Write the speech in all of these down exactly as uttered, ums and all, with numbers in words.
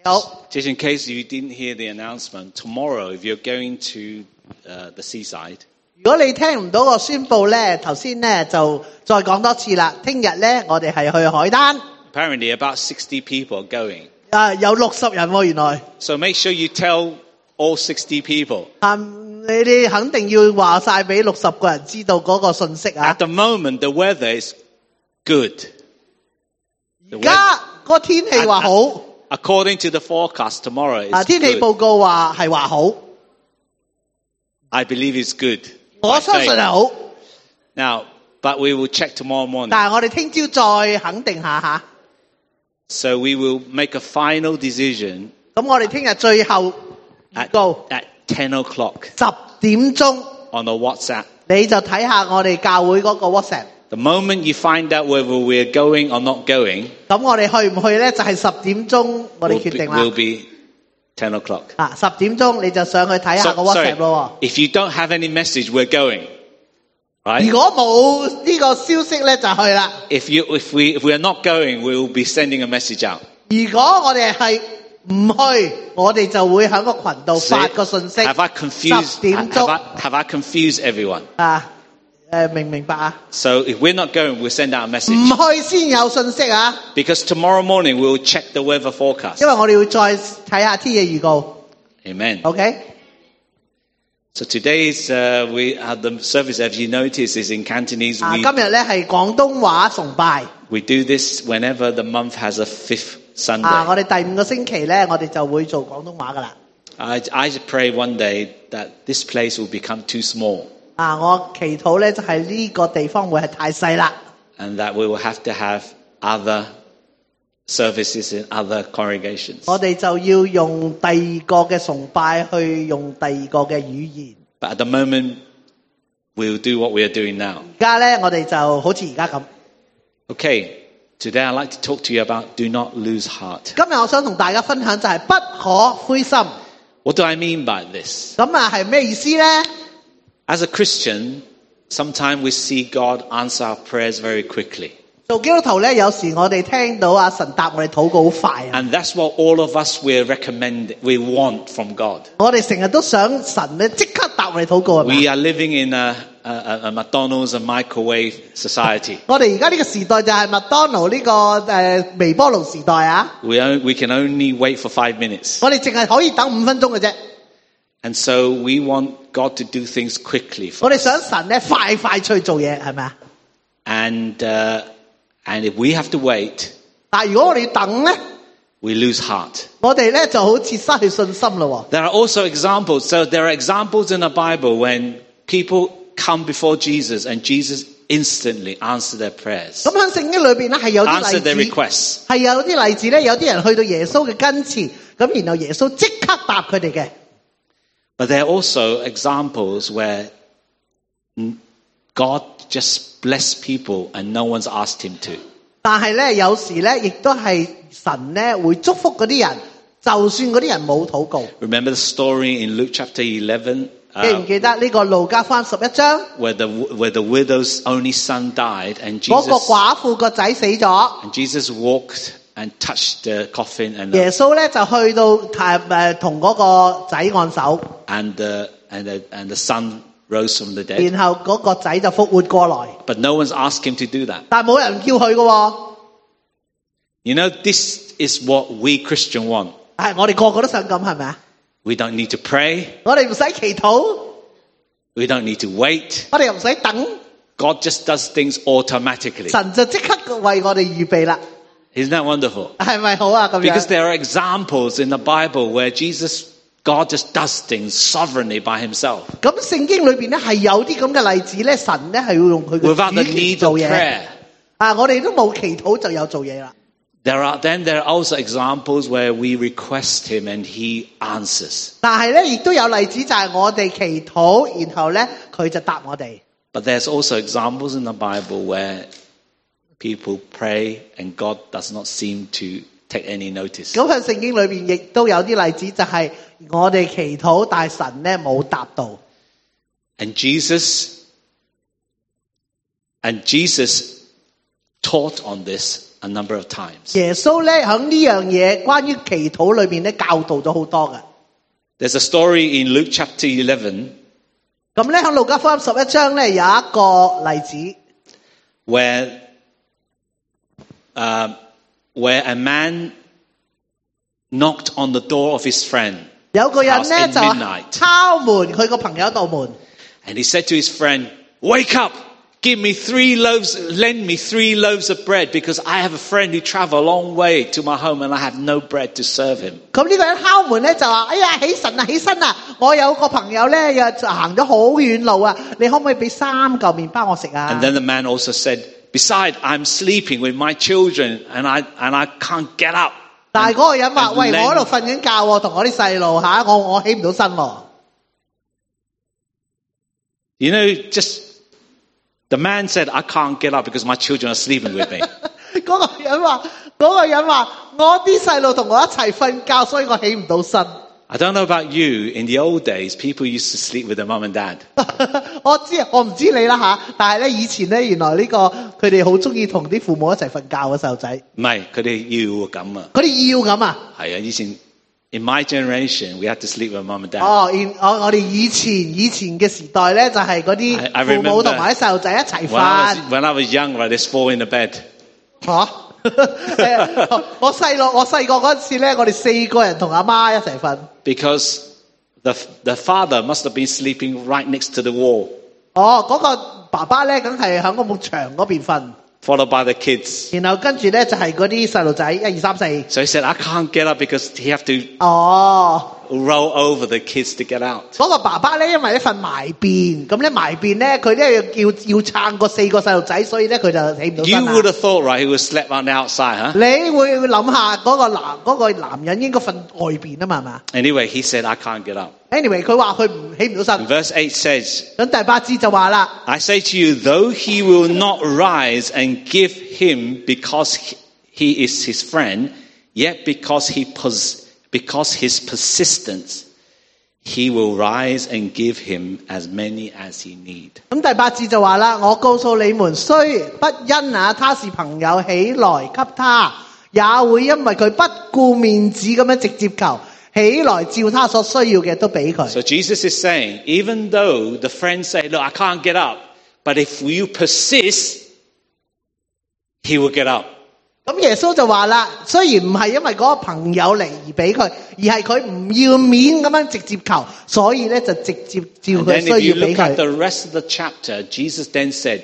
好 Just in case you didn't hear the announcement, tomorrow if you're going to uh, the seaside, 如果你聽唔到個宣佈咧，頭先咧就再講多次啦。聽日咧我哋係去海灘， apparently about sixty people are going. 啊有六十人喎原來。 So make sure you tell all sixty people. 啊，你哋肯定要話晒俾六十個人知道嗰個信息啊 At！the moment, the weather is good. 而家個天氣話好， According to the forecast, tomorrow 啊 is 天氣 good. 報告話係話好， I believe it's good. 我 by 相信 faith. 係好。 Now, but we will check tomorrow morning. 但係我哋聽朝再肯定下下。 So we will make a final decision 咁我哋聽日最後預 at, 告 at ten o'clock 十點鐘， on the WhatsApp. 你就睇下我哋教會嗰個 WhatsApp。 The moment you find out whether we're going or not going, 咁我哋去唔去咧？就係十點鐘我哋 will 決 be, 定 will 啦。 be ten o'clock. 啊，十點鐘你就上去睇下 So, 個 sorry, WhatsApp 咯。 if you don't have any message, we're going. 如 Right? 果冇呢個消息咧，就去啦。 If you, if we, if we are not going, we will be sending a message out. 如果我哋係唔去，我哋就會喺個群度 So, 發個信息。 have I confused? 十點 Have 鐘 I, have I confused everyone? 啊，誒明唔明白啊？ So if we're not going, we'll send out a 唔 message. 去先有信息啊， Because tomorrow morning we'll check the weather forecast. 因為我哋會再睇下天氣預告。 Amen. OK， So today's uh, we uh, the service, as you notice, is in Cantonese. 啊， We 今日咧係廣東話崇拜。 we do this whenever the month has a fifth 啊， Sunday. 我哋第五個星期咧，我哋就會做廣東話噶啦。 I I just pray one day that this place will become too small 啊，我祈禱咧就係呢個地方會係太細啦， and that we will have to have other services in other congregations. 我哋就要用第二個嘅崇拜去用第二個嘅語言。 But at the moment, we'll do what we are doing now. 而家咧，我哋就好似而家咁。 Okay, today I'd like to talk to you about do not lose heart. 今日我想同大家分享就係不可灰心。 What do I mean by this? 咁啊係咩意思咧？ As a Christian, sometimes we see God answer our prayers very quickly. 做基督徒咧，有時我哋聽到阿神答我哋禱告好快啊！ And that's what all of us we recommend, we want from God. 我哋成日都想神咧即刻答我哋禱告係 We 咪？ are living in a, a, a McDonald's and microwave society. 我哋而家呢個時代就係麥當勞呢個誒微波爐時代啊！ We, on, we can only wait for five minutes. 我哋淨係可以等五分鐘嘅啫。 And so we want God to do things quickly 我 for 哋 us. 想神咧快快脆做嘢係咪啊？ And, uh, and if we have to wait, 但係如果我哋要等咧， we lose heart. 我哋咧就好似失去信心咯。 There are also examples. So there are examples in the Bible when people come before Jesus and Jesus instantly answer their prayers, 咁喺聖經裏邊咧係有啲 answer their 例子， requests. 係有啲例子咧，有啲人去到耶穌嘅跟前，咁然後耶穌即刻答佢哋嘅。 But there are also examples where God just bless people and no one's asked him to. 但係咧，有時咧，亦都係神咧會祝福嗰啲人，就算嗰啲人冇禱告。 Remember the story in Luke chapter eleven, 記唔 uh, 記得呢個路加福音十一章？ where the where the widow's only son died, and 嗰個 Jesus 寡婦個仔死咗， and Jesus walked and touched the coffin and 耶 the, 穌咧就去到誒誒同嗰個仔按手， and the, and the, and the son rose from the dead. 然後嗰個仔就復活過來， But no one's asked him to do that. 但係冇人叫佢嘅喎。 You know, this is what we Christian want. 係我哋個個都想咁係咪啊？ We don't need to pray. 我哋唔使祈禱， We don't need to wait. 我哋又唔使等， God just does things automatically. 神就即刻為我哋預備啦， Isn't that wonderful? 係咪好啊？咁 Because 樣 there are examples in the Bible where Jesus, God just does things sovereignly by himself 咁聖經裏邊咧係有啲咁嘅例子咧，神咧係要用佢嘅 without the 主權 need 做 of 嘢。 prayer. 啊，我哋都冇祈禱就有做嘢啦。 There are, then there are also examples where we request him and he answers. 但係咧，亦都有例子就係我哋祈禱，然後咧佢就答我哋。 But there's also examples in the Bible where people pray and God does not seem to take any notice. 咁喺聖經裏邊亦都有啲例子，就係我哋祈禱，但係神咧冇答到。 And Jesus, and Jesus taught on this a number of times. 耶穌咧喺呢樣嘢關於祈禱裏面咧教導咗好多嘅。 There's a story in Luke chapter eleven 咁咧喺路加福音十一章咧有一個例子， where, uh, where a man knocked on the door of his friend 有個人 house 咧 in 就 midnight. 敲門佢個朋友道門， And he said to his friend, "Wake up! Give me three loaves, lend me three loaves of bread because I have a friend who traveled a long way to my home and I have no bread to serve him." 咁呢個人敲門咧就話：哎呀，起身啊，起身啊！我有個朋友咧又行咗好遠路啊，你可唔可以俾三嚿麵包我食啊 And then the man also said, "Besides, I'm sleeping with my children and I, and I can't get up." 但係嗰個人話： And 喂， lend- 我喺度瞓緊覺喎，同我啲細路嚇，我我起唔到身喎。 You know, just the man said, "I can't get up because my children are sleeping with me." 嗰個人話：嗰個人話，我啲細路同我一齊瞓覺，所以我起唔到身。 I don't know about you. In the old days, people used to sleep with their mum and dad. 我知，我唔知你啦吓，但係咧以前咧，原來呢、個佢哋好中意同啲父母一齊瞓覺嘅細路仔， 唔係，佢哋要咁啊。 佢哋要咁啊。 係啊，以前 in my generation, we had to sleep with mum and dad. 哦，現我我哋以前以前嘅時代咧，就係嗰 I- I 啲父母 remember 同埋啲細路仔一齊 When I 瞓 was, when I was young, I just fall in the bed. 嚇。誒我細路我細個嗰陣時咧，我哋四個人同阿媽一齊瞓。 Because the, the father must have been sleeping right next to the wall, 哦，嗰、個爸爸咧，梗係喺嗰埲牆嗰邊瞓， followed by the kids. 然後跟住咧就係嗰啲細路仔，一二三四。 So he said, "I can't get up because he have to 哦。 roll over the kids to get out." 嗰個爸爸咧，因為咧瞓埋邊，咁咧埋邊咧，佢咧要要要撐個四個細路仔，所以咧佢就起唔到 You 身 would 啦。 have thought, right, he would sleep on the outside, huh? 你會諗下嗰個男嗰、個男人應該瞓外邊啊嘛，係嘛 Anyway, he said, "I can't get up." ？Anyway，佢話佢唔起唔到 And 身。 verse eight says, 咁第八節就話啦， "I say to you, though he will not rise and give him because he- he is his friend, yet because he pos- because his persistence, he will rise and give him as many as he need." 咁第八節就話啦，我告訴你們，雖不因啊他是朋友起來給他，也會因為佢不顧面子咁樣直接求，起來照他所需要嘅都俾佢。 So Jesus is saying, even though the friends say, "Look, I can't get up," but if you persist, he will get up. 咁耶穌就話啦，雖然唔係因為嗰個朋友嚟而俾佢，而係佢唔要面咁樣直接求，所以咧就直接照 And 佢 then if 需 you 要俾 look at 佢。 the rest of the chapter, Jesus then said,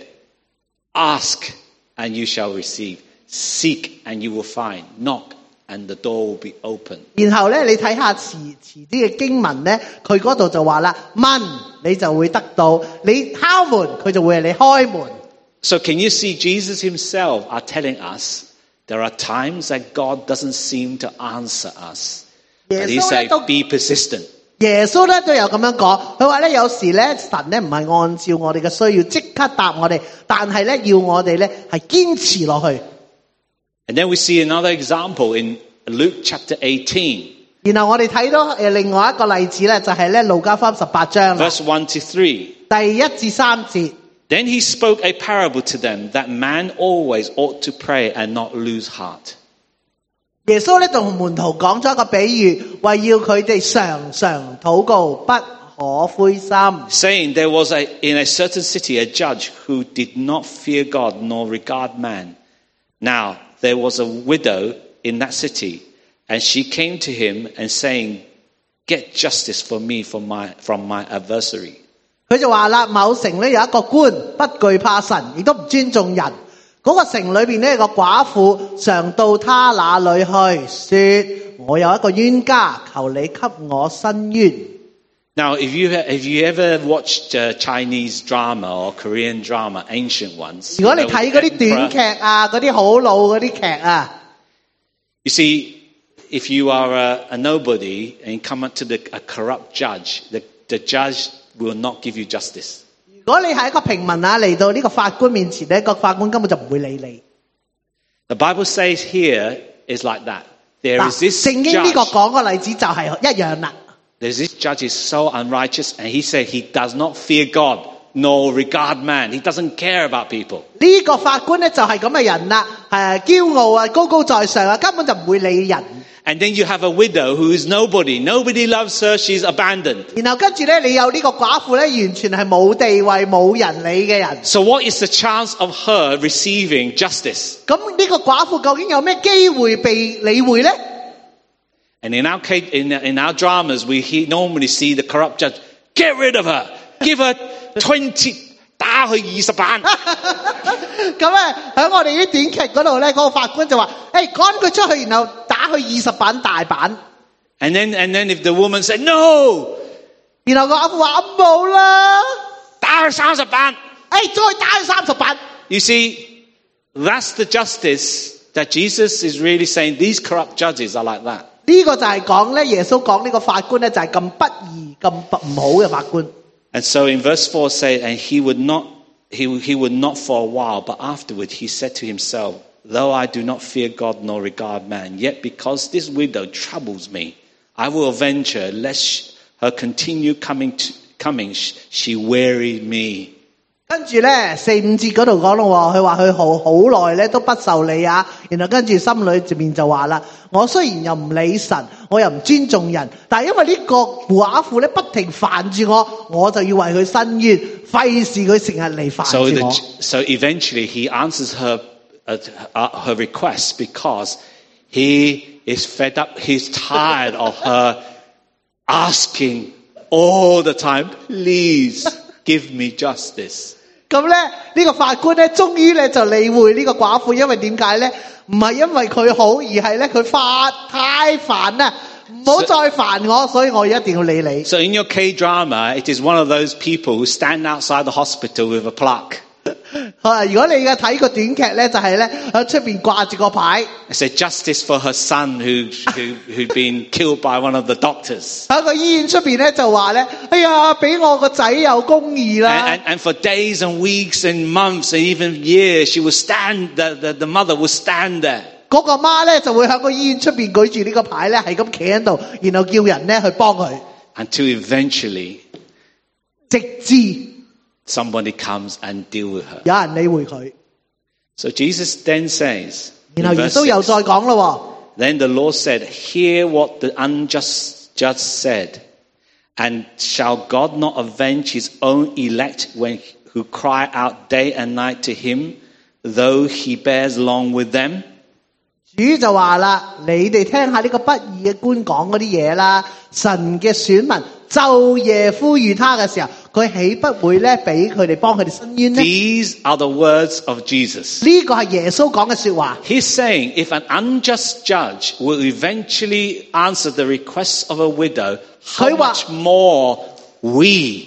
"Ask and you shall receive. Seek and you will find. Knock and the door will be open." 然後咧，你睇下遲遲啲嘅經文咧，佢嗰度就話啦，問你就會得到，你敲門佢就會為你開門。 So can you see Jesus himself are telling us there are times that God doesn't seem to answer us. 耶 But he 穌咧 said, 都 be persistent. 耶穌咧都有咁樣講，佢話咧有時咧神咧唔係按照我哋嘅需要即刻答我哋，但係咧要我哋咧係堅持落去。 And then we see another example in Luke chapter eighteen, 然後我哋睇到誒另外一個例子咧，就係咧路加福音十八章啦， verse one to three. 第一至三節。 Then he spoke a parable to them that man always ought to pray and not lose heart. 耶穌咧同門徒講咗一個比喻，為要佢哋常常禱告，不可灰心。 Saying there was a, in a certain city a judge who did not fear God nor regard man. Now there was a widow in that city, and she came to him and saying, "Get justice for me from my, from my adversary." 佢就話啦，某城咧有一個官，不懼怕神，亦都唔尊重人。嗰、個城裏邊呢，有個寡婦常到他那裏去，說：我有一個冤家，求你給我伸冤。 Now, if you, if you ever watched uh, Chinese drama or Korean drama, ancient ones, 如果你 you know, 睇嗰啲短 emperor- 劇啊，嗰啲好老嗰啲劇啊， you see, if you are a, a nobody and you come up to the, a corrupt judge, the, the judge will not give you justice. 如果你係一個平民啊，嚟到呢個法官面前呢，個法官根本就唔會理你。 The Bible says here is like that. There 嗱， is this 聖經呢個 judge, 講個例子就係一樣啦。 there's this judge is so unrighteous, and he said he does not fear God nor regard man. He doesn't care about people. 呢個法官咧就係咁嘅人啦，誒驕傲啊，高高在上啊，根本就唔會理人。 And then you have a widow who is nobody. Nobody loves her. She's abandoned. 然後跟住咧，你有呢個寡婦咧，完全係冇地位、冇人理嘅人。 So what is the chance of her receiving justice? 咁呢個寡婦究竟有咩機會被理會咧？ And in our case, in, in our dramas, we he, normally see the corrupt judge. Get rid of her. Give her twenty. 打去二十板。 咁咧喺我哋啲短劇嗰度咧，嗰個法官就話：誒趕佢出去，然後打佢二十板大板。 And then and then if the woman said no， 然後個阿父話冇啦， 打佢三十板。 誒再打佢三十板。 You see, that's the justice that Jesus is really saying. These corrupt judges are like that. 呢個就係講咧，耶穌講呢個法官咧就係咁不義、咁唔好嘅法官。 And so in verse four say, and he would not, he, he would not for a while, but afterward he said to himself, though I do not fear God nor regard man, yet because this widow troubles me, I will avenge her, lest her continue coming, to, coming she weary me. 跟住咧四五節嗰度講咯，佢話佢好好耐咧都不受理啊，然後跟住心裏面就話啦，我雖然又唔理神，我又唔尊重人，但係因為呢個寡婦咧不停煩住我，我就要為佢伸冤，費事佢成日嚟煩 So 住 the, 我。 so eventually he answers her uh, uh, her request because he is fed up. He's tired of her asking all the time, please give me justice. 咁咧呢個法官咧終於咧就理會呢個寡婦，因為點解咧？唔係因為佢好，而係咧佢發太煩啦，唔好再煩我，所以我一定要理你。 So in your K drama, it is one of those people who stand outside the hospital with a plaque. 如果你嘅睇個短劇咧，就係咧喺出邊掛住個牌。 It said justice for her son who who who'd been killed by one of the doctors. 喺個醫院出邊咧就話咧，哎呀，俾我個仔有公義啦。 And, and, and for days and weeks and months and even years, she would stand. The, the, the mother would stand there. 嗰個媽咧就會喺個醫院出邊舉住呢個牌咧，係咁企喺度，然後叫人咧去幫佢， Until eventually 直至 somebody comes and deal with her. 有人理會佢。 So Jesus then says, 然後 in 耶 verse 穌又 six, 再講咯。 then the Lord said, hear what the unjust judge said, and shall God not avenge his own elect when who cry out day and night to him, though he bears long with them? 主就話啦，你哋聽下呢個不義嘅官講嗰啲嘢啦。神嘅選民晝夜呼籲他嘅時候，佢豈不會咧俾佢哋幫佢哋伸冤呢？ These are the words of Jesus. 呢個係耶穌講嘅說話。 He's saying if an unjust judge will eventually answer the requests of a widow, how 佢話 much more we,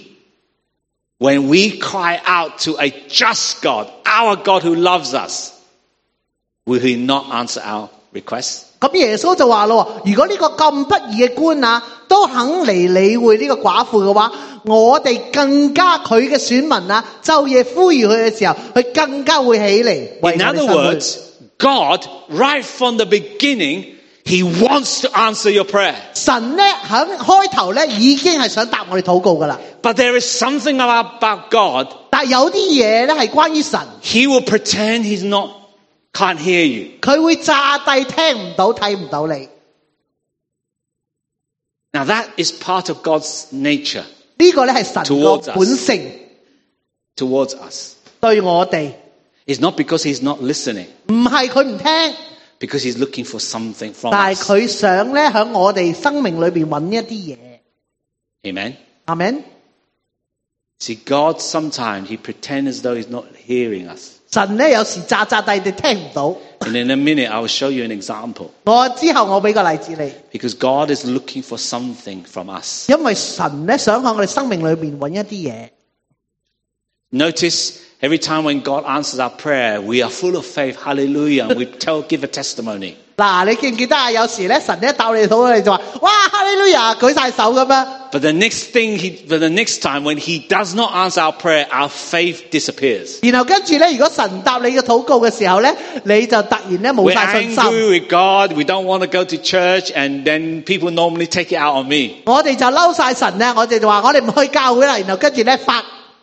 when we cry out to a just God, our God who loves us, will he not answer our requests? 咁耶穌就話咯，如果呢個咁不義嘅官啊，都肯嚟理會呢個寡婦嘅話，我哋更加佢嘅選民啊，晝夜呼籲佢嘅時候，佢更加會起嚟為我 In 哋 other 伸冤。 words, God, right from the beginning, he wants to answer your prayer. 神咧喺開頭咧已經係想答我哋禱告噶啦， But there is something about God, 但係有啲嘢咧係關於神， he will pretend he's not, can't hear you. 佢會詐諦聽唔到睇唔到你。 Now that is part of God's nature 呢個咧係神個 Towards us. 本性 towards us. 對我哋， It's not because he's not listening, 唔係佢唔聽， because he's looking for something from 但係 us. 佢想咧喺我哋生命裏邊揾一啲嘢。 Amen. 阿們， See, God sometimes he pretends as though he's not hearing us. 神咧有時詐詐諦地聽唔到。 And in a minute, I will show you an example. 我之後我俾個例子你， Because God is looking for something from us. 因為神咧想喺我哋生命裏邊揾一啲嘢。 Notice every time when God answers our prayer, we are full of faith. Hallelujah. And we tell, give a testimony. 嗱，你記唔記得啊？有時咧神一鬥你肚，你就話：哇，哈利路亞，舉晒手咁樣。 But the next thing, he, but the next time when he does not answer our prayer, our faith disappears. 然後跟住咧，如果神答你嘅禱告嘅時候咧，你就突然咧冇 We're 晒信心。 angry with God. We don't want to go to church. And then people normally take it out on me. 我哋就嬲晒神咧，我哋就話我哋唔去教會啦，然後跟住咧發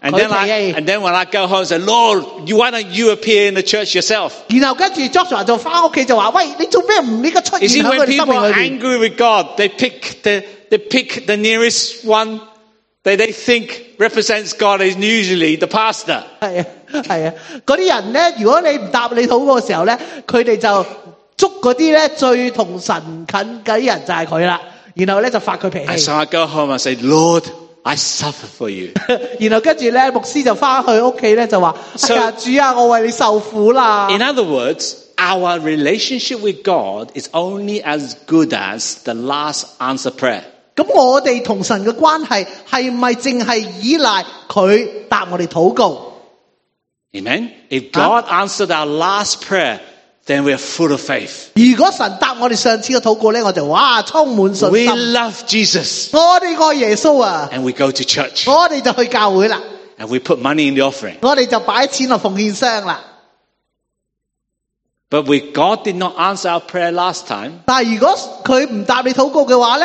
And then 佢 I, 脾氣。 and then when I go home, I say, Lord, you, why don't you appear in the church yourself? 然後跟住 Joshua 就翻屋企就話：喂，你做咩唔呢個出 You 現 see, 喺佢 when 哋生 people 命 are 裏邊？ angry with God, they pick the, they pick the nearest one that they think represents God is usually the pastor. 係啊係啊，嗰啲人咧，如果你唔答你禱告嘅時候咧，佢哋就捉嗰啲咧最同神近嘅啲人就係佢啦，然後咧就發佢脾 And 氣 so。I go home and say, Lord, I suffer for you. 然後跟住咧，牧師就翻去屋企咧就話：哎 So- 呀，主啊，我為你受苦啦。 In other words, our relationship with God is only as good as the last answer prayer. 咁我哋同神嘅關係係咪淨係依賴佢答我哋禱告？ Amen? If God answered our last prayer, then we are full of faith. 如果神答我哋上次嘅禱告咧，我就哇充滿信 We 心。 love Jesus. 我哋愛耶穌啊， And we go to church. 我哋就去教會啦， And we put money in the offering. 我哋就擺錢落奉獻箱啦。 But if God did not answer our prayer last time, 但係如果佢唔答你禱告嘅話咧，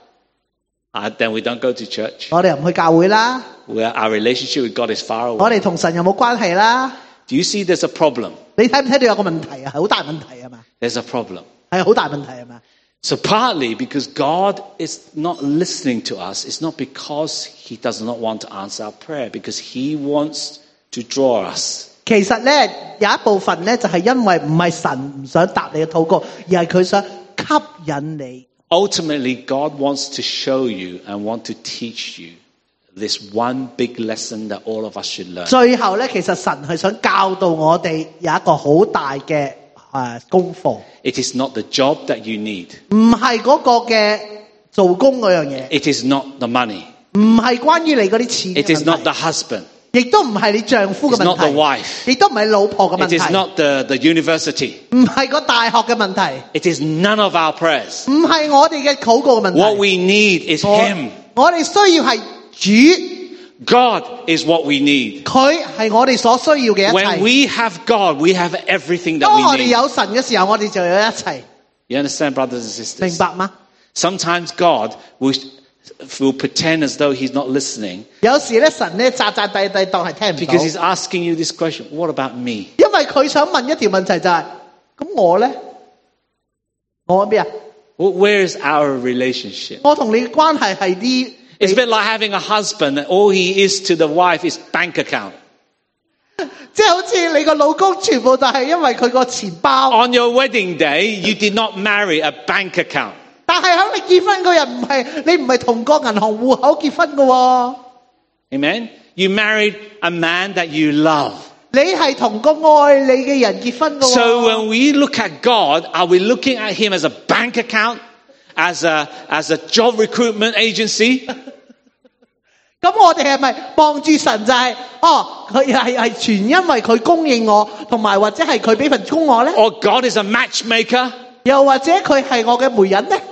uh, then we don't go to church. 我哋又唔去教會啦， Where our relationship with God is far 我 away. 哋同神又冇關係啦。 Do you see there's a problem? 你睇唔睇到有個問題啊？係好大問題啊嘛， There's a problem. 係好大問題啊嘛。 So partly because God is not listening to us, it's not because he does not want to answer our prayer, because he wants to draw us. 其實咧有一部分咧就係因為唔係神唔想答你嘅禱告，而係佢想吸引你。 Ultimately, God wants to show you and want to teach you this one big lesson that all of us should learn. 最後咧，其實神係想教導我哋有一個好大嘅誒功課， It is not the job that you need. 唔係嗰個嘅做工嗰樣嘢， It is not the money. 唔係關於你嗰啲錢 It 嘅 is not 問 the 題， husband. 亦都唔係你丈夫嘅 It's not the 問 wife. 題，亦都唔係老婆嘅問 It is 題， not the, the university. 唔係個大學嘅問題， It is none of our prayers. 唔係我哋嘅禱告嘅問 What 題。 we need is 我 him. 我哋需要係主， God is what we need. 佢係我哋所需要嘅 When 一切。 we have God, we have everything that 當我 we 哋 need. 有神嘅時候，我哋就有一切， You understand, brothers and 明 sisters? 白嗎？ Sometimes God will, will pretend as though he's not listening 有時咧，神咧詐詐諦諦當係聽唔 because 到。 he's asking you this question, what about me? 因為佢想問一條問題就係、咁我咧，我喺邊啊？ Well, where is our relationship? 我同你嘅關係係啲， It's a bit like having a husband and all he is to the wife is bank account. 即係好似你個老公全部就係因為佢個錢包， On your wedding day, you did not marry a bank account. 但係喺你結婚嗰日唔係你唔係同個銀行戶口結婚嘅喎， Amen? You married a man that you love. 你係同個愛你嘅人結婚嘅 So 喎。 when we look at God, are we looking at him as a bank account? As a, as a job recruitment agency? 咁我哋係咪望住神就係、哦，佢係係全因為佢供應我，同埋或者係佢俾份工我咧？ Or God is a matchmaker? 又或者佢係我嘅媒人咧？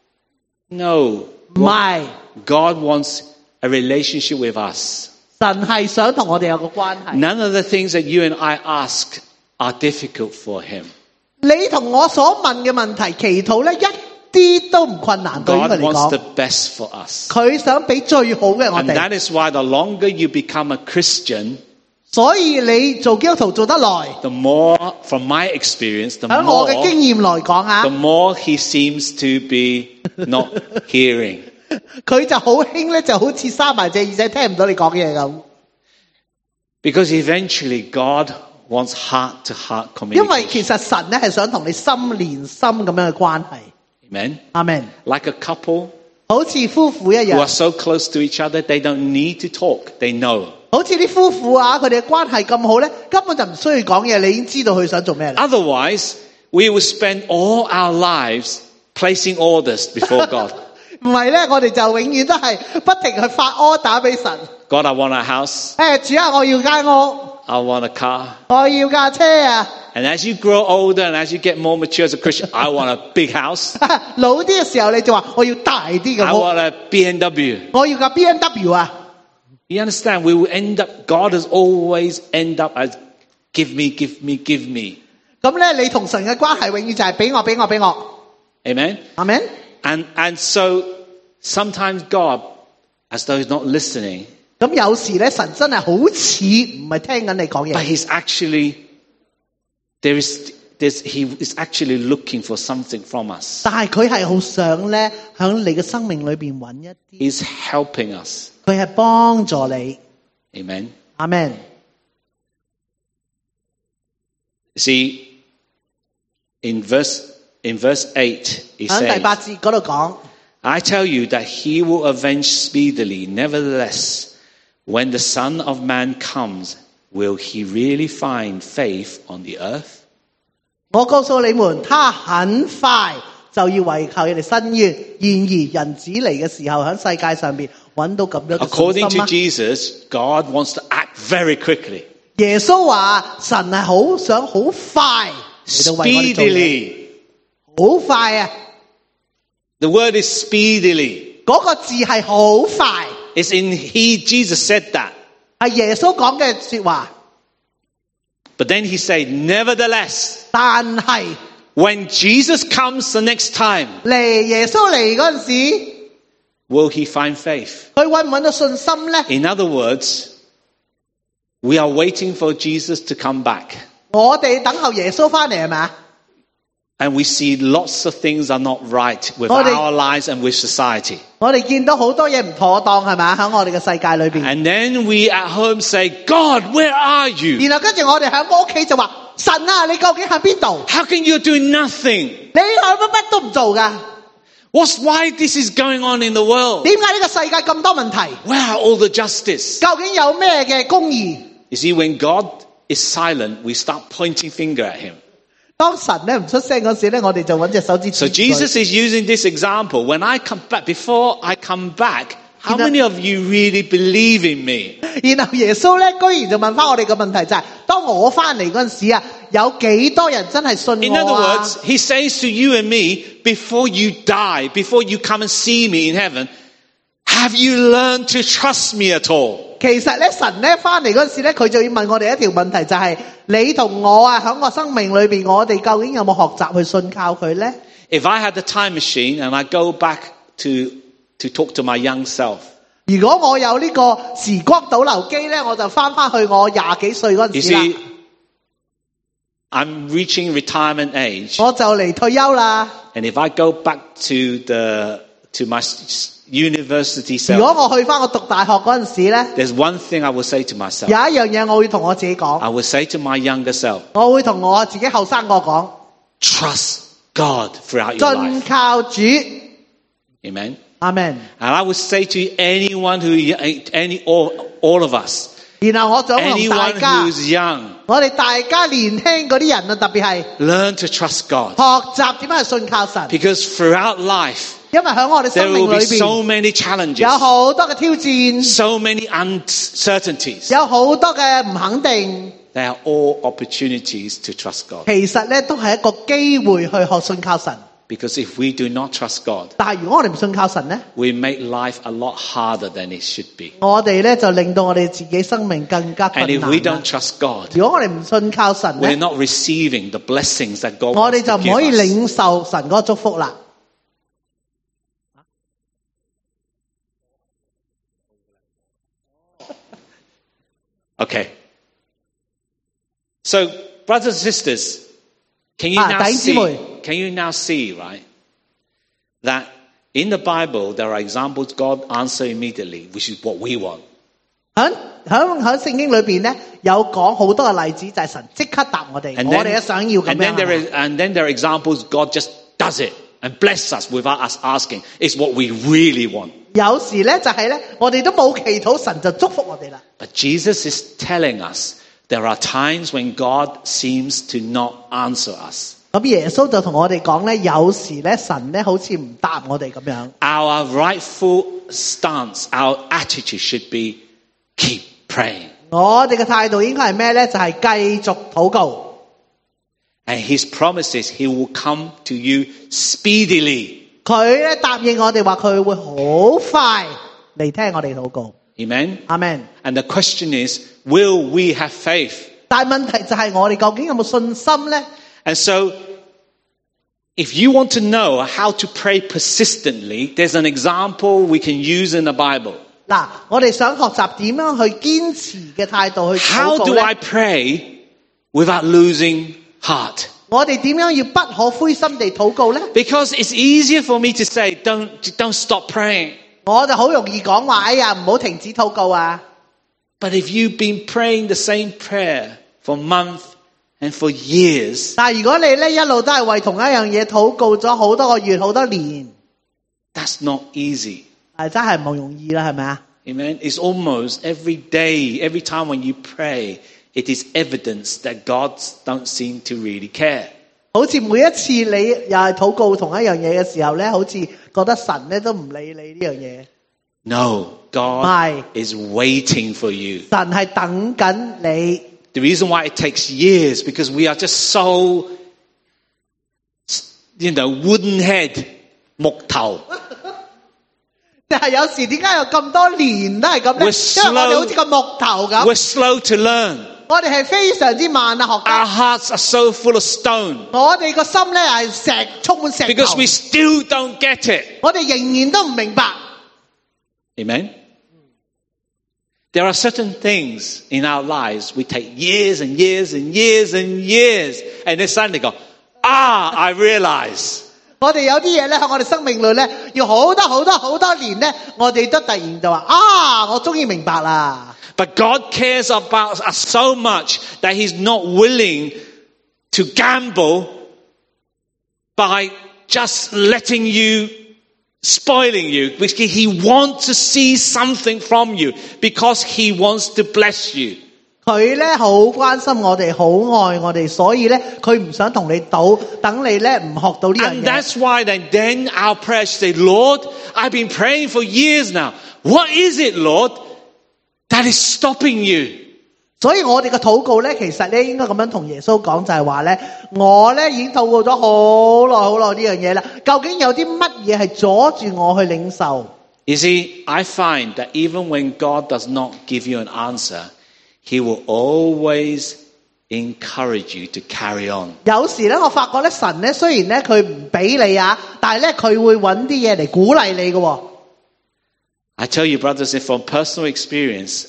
No. 唔係， God wants a relationship with us. 神係想同我哋有個關係。 None of the things that you and I ask are difficult for him. 你同我所問嘅問題，祈禱咧一啲都唔困難對於佢 God 嚟 wants 講 the。best for us. 佢想俾最好嘅我 And 哋， that is why the longer you become a Christian, 所以你做基督徒做得耐， the more, from my experience, the 喺我嘅經 more, 驗來講啊 the，more he seems to be not hearing. 佢就好興咧，就好似閂埋隻耳仔聽唔到你講嘢咁。 Because eventually God wants heart-to-heart 因為 communication. 其實神咧係想同你心連心咁樣嘅關係。 Amen? 阿們， Like a couple 好似夫婦一 who are 樣， so close to each other, they don't need to talk. They know. 好似啲夫婦啊，佢哋嘅關係咁好咧，根本就唔需要講嘢，你已經知道佢想做咩啦。 Otherwise, we will spend all our lives placing orders before God. 唔係咧，我哋就永遠都係不停去發 order 俾神。 God, I want a house. 誒，主啊，我要間屋， I want a car. 我要架車啊！ And as you grow older and as you get more mature as a Christian, I want a big house. 老啲嘅時候你就話我要大啲嘅 I 屋， want a B M W. 我要架 B M W 啊！ You understand? We will end up, God has always end up as give me, give me, give me. 咁咧，你同神嘅關係永遠就係俾我，俾我，俾我。 Amen? 阿們， And, and so sometimes God, as though he's not listening, 咁有時咧，神真係好似唔係聽緊你講 But 嘢， he's actually, there is, there's, he is actually looking for something from us. 但係佢係好想咧喺你嘅生命裏邊揾一啲， He's helping us. 佢係幫助你。 Amen. 阿們。 See, in verse, in verse eight, he 喺第 says, 八節嗰度講， I tell you that he will avenge speedily. Nevertheless, when the Son of Man comes, will he really find faith on the earth? 我告訴你們，他很快就要為求你哋伸冤。然而人子嚟嘅時候，喺世界上邊揾到咁樣嘅 According 信心 to 嗎？ Jesus, God wants to act very quickly. 耶穌話：神係好想好快嚟到為我哋做嘢， Speedily. 好快啊！ The word is speedily. 嗰、個字係好快， It's in he, Jesus said that. 係耶穌講嘅說話。 But then he said, nevertheless, 但係 when Jesus comes the next time, 嚟耶穌嚟嗰陣時， will he find faith? 佢揾唔揾到信心咧？ In other words, we are waiting for Jesus to come back. 我哋等候耶穌翻嚟係咪啊？ And we see lots of things are not right with Oh, they- our lives and with society. 我哋見到好多嘢唔妥當係咪啊？喺我哋嘅世界裏邊。 And then we at home say, God, where are you? 然後跟住我哋喺屋企就話：神啊，你究竟喺邊度？ How can you do nothing? 你係乜乜都唔做噶？ What's why this is going on in the world? 點解呢個世界咁多問題？ Where are all the justice? 究竟有咩嘅公義？ You see, when God is silent, we start pointing finger at him. 當神咧唔出聲嗰時咧，我哋就揾隻手指 So 指住佢。 Jesus is using this example. When I come back, before I come back, how You know- many of you really believe in me? 然後耶穌咧，居然就問翻我哋個問題就係、當我翻嚟嗰陣時啊，有幾多人真係信 In other 我啊？ words, he says to you and me, before you die, before you come and see me in heaven, have you learned to trust me at all? 其實咧，神咧翻嚟嗰陣時咧，佢就要問我哋一條問題，就係、你同我啊，喺我生命裏邊，我哋究竟有冇學習去信靠佢咧？ If I had a time machine and I go back to, to talk to my young self, 如果我有呢個時光倒流機咧，我就翻翻去我廿幾歲嗰 you 陣時啦， see, I'm reaching retirement age. 我就嚟退休啦。 And if I go back to the, to my s- university 如 self, 果我去翻我讀大學嗰陣時咧， there's one thing I will say to myself. 有一樣嘢我會同我自己講， I will say to my younger self, 我會同我自己後生個講， trust God throughout your 盡 life. 靠主。 Amen. 阿們。 And I would say to anyone who, any, all, all of us, 然後我想同大 anyone 家， who's young, 我哋大家年輕嗰啲人啊，特別係 learn to trust God. 學習點樣去信靠神， Because throughout life, 因為喺我哋 there 生命 will 裏 be so 邊 many challenges, 有好多嘅挑戰， so many uncertainties. 有好多嘅唔肯定， They are all opportunities to trust God. 其實咧都係一個機會去學信靠神。 Because if we do not trust God, 但係如果我哋唔信靠神咧， we make life a lot harder than it should be. 我哋咧就令到我哋自己生命更加 And 困 if 難 we 啦 don't trust God, 如果我哋唔信靠神 we're 咧， not receiving the blessings that God 我 wants 哋就 to 唔可以 give us. 領受神嗰個祝福啦。 Okay. So, brothers and sisters, can you Ah, now 弟兄姊妹。 see? Can you now see, right, that in the Bible there are examples God answer immediately, which is what we want. 喺喺喺聖經裏邊咧，有講好多嘅例子，就係神即刻答我哋， And 我 then, 哋都想要咁 and then 樣。 there 係 is, 嘛 and then there are examples God just does it and bless us without us asking. It's what we really want. 有時咧就係咧，我哋都冇祈禱，神就祝福我哋啦。 But Jesus is telling us there are times when God seems to not answer us. 咁耶穌就同我哋講咧，有時咧神咧好似唔答我哋咁樣。 Our rightful stance, our attitude should be keep praying. 我哋嘅態度應該係咩咧？就係繼續禱告。 And his promises, he will come to you speedily. 佢咧答應我哋話佢會好快嚟聽我哋禱告。 Amen? 阿們。 And the question is, will we have faith? 但係問題就係我哋究竟有冇信心咧？ And so, if you want to know how to pray persistently, there's an example we can use in the Bible. 嗱，我哋想學習點樣去堅持嘅態度去禱 How 告 do 咧 I pray without losing heart? 我哋點樣要不可灰心地禱告咧？ Because it's easier for me to say, don't, don't stop praying. 我就好容易講話，哎呀，唔好停止禱告啊！ But if you've been praying the same prayer for months and for years, 但係如果你咧一路都係為同一樣嘢禱告咗好多個月、好多年， that's not easy. 係真係唔容易啦，係咪啊？ Amen. It's almost every day, every time when you pray, it is evidence that God don't seem to really care. 好似每一次你又係禱告同一樣嘢嘅時候咧，好似覺得神咧都唔理你呢樣嘢。 No, God Why? is waiting for you. 神係等緊你。 The reason why it takes years, because we are just so, you know, wooden head, 木頭。 但係有時點解有咁多年都係咁咧？ We're 因為我哋 slow. 好似個木頭咁， We're slow to learn. 我哋係非常之慢啊，學 Our 家。 hearts are so full of stone 我哋個心咧係石充滿石 because 頭 we，still don't get it. 我哋仍然都唔明白。 Amen. There are certain things in our lives we take years and years and years and years, and then suddenly go, ah, I realize. 我哋有啲嘢咧喺我哋生命裏咧，要好多好多好多年咧，我哋都突然就話啊，我終於明白啦。 But God cares about us so much that He's not willing to gamble by just letting you, spoiling you. Because He wants to see something from you because He wants to bless you. 佢咧好關心我哋，好愛我哋，所以咧佢唔想同你賭，等你咧唔學到呢樣 And 嘢。 that's why then, then our prayer should say, Lord, I've been praying for years now. What is it, Lord, that is stopping you? 所以我哋嘅禱告咧，其實咧應該咁樣同耶穌講，就係話咧，我咧已經禱告咗好耐好耐呢樣嘢啦。究竟有啲乜嘢係阻住我去領受？ You see, I find that even when God does not give you an answer, He will always encourage you to carry on. 有時咧，我發覺咧，神咧雖然咧佢唔俾你啊，但係咧佢會揾啲嘢嚟鼓勵你嘅喎。 I tell you, brothers, if from personal experience,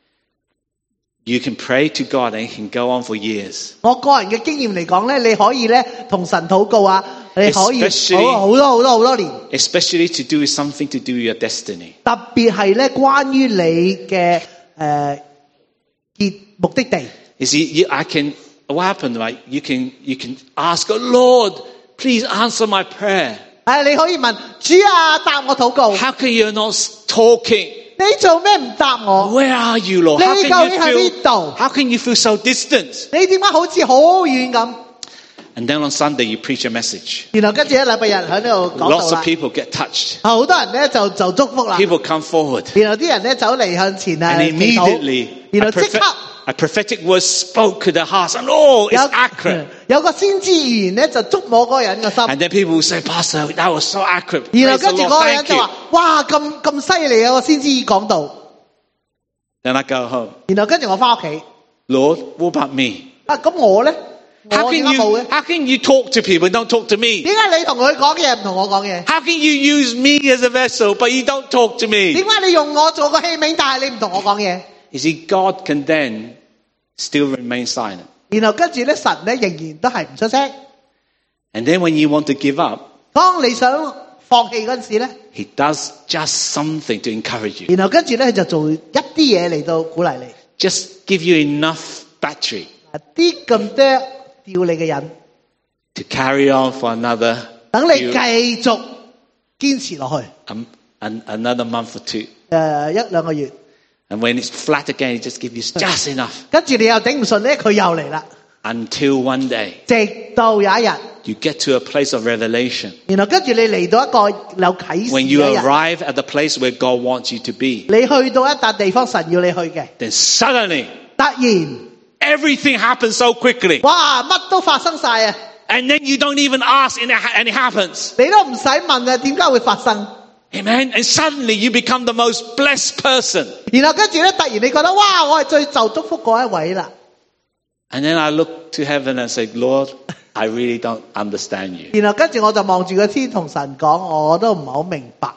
you can pray to God and it can go on for years. 我個人嘅經驗嚟講咧，你可以咧同神禱告啊，你可以 Especially- 好好多好多好多年。 Especially to do with something to do with your destiny. 特別係咧關於你嘅誒結目的地。 You see, you, I can, what happened, right? You can, you can ask God, Lord, please answer my prayer. 誒，你可以問主啊，答我禱告。 How can you not talking? 你做咩唔答我？ Where are you, Lord? How 你 can 究 you 竟喺 feel, 邊度？ how can you feel so distant? 你點解好似好遠咁？ And then on Sunday, you preach a message. 然後跟住一禮拜日喺呢度講道 Lots 啦 of，people get touched. 好多人咧就就祝福啦。 People come forward. 然後啲人咧走嚟向前啊 And 祈禱， immediately, 然 a, 後即 prophet, 刻 a prophetic word spoke to their hearts. And oh, it's 有 accurate. 有個先知預言咧就觸摸嗰個人嘅心。 And then people will say, Pastor, that was so accurate. 然後 Praise the 跟住 Lord, 嗰個人 thank 就 you. 話：哇，咁咁犀利啊！我先知講道。 Then I go home. 然後跟住我翻屋企， Lord, what about me? 啊咁我咧， How 我 can 點解冇 you, 嘅？ how can you talk to people and don't talk to me? 點解你同佢講嘢唔同我講嘢？ How can you use me as a vessel, but you don't talk to 點 me? 解你用我做個器皿，但係你唔同我講嘢？ You see, God can then still remain silent. 然後跟住咧，神咧仍然都係唔出聲。 And then when you want to give up, 當你想放棄嗰陣時咧， He does just something to encourage you. 然後跟住咧就做一啲嘢嚟到鼓勵你， Just give you enough battery 啲咁多吊你嘅人， to carry on for another 等你 few- 繼續堅持落去。 um, an, another month or two. 誒、一兩個月， And when it's flat again, He just gives you just enough 跟住你又頂唔順咧，佢又嚟啦。 until one day 直到有一日， you get to a place of revelation. 然後跟住你嚟到一個有啟示 When 嘅 you 一日， arrive at the place where God wants you to be, 你去到一笪地方，神要你去嘅， then suddenly 突然， everything happens so quickly. 哇，乜都發生晒啊！ And then you don't even ask and it ha- and it happens. 你都唔使問啊，點解會發生？ Amen. And suddenly you become the most blessed person. 然後跟住咧，突然你覺得哇，我係最受祝福嗰一位啦。 And then I look to heaven and say, Lord, I really don't understand you. 然後跟住我就望住個天同神講，我都唔係好明白。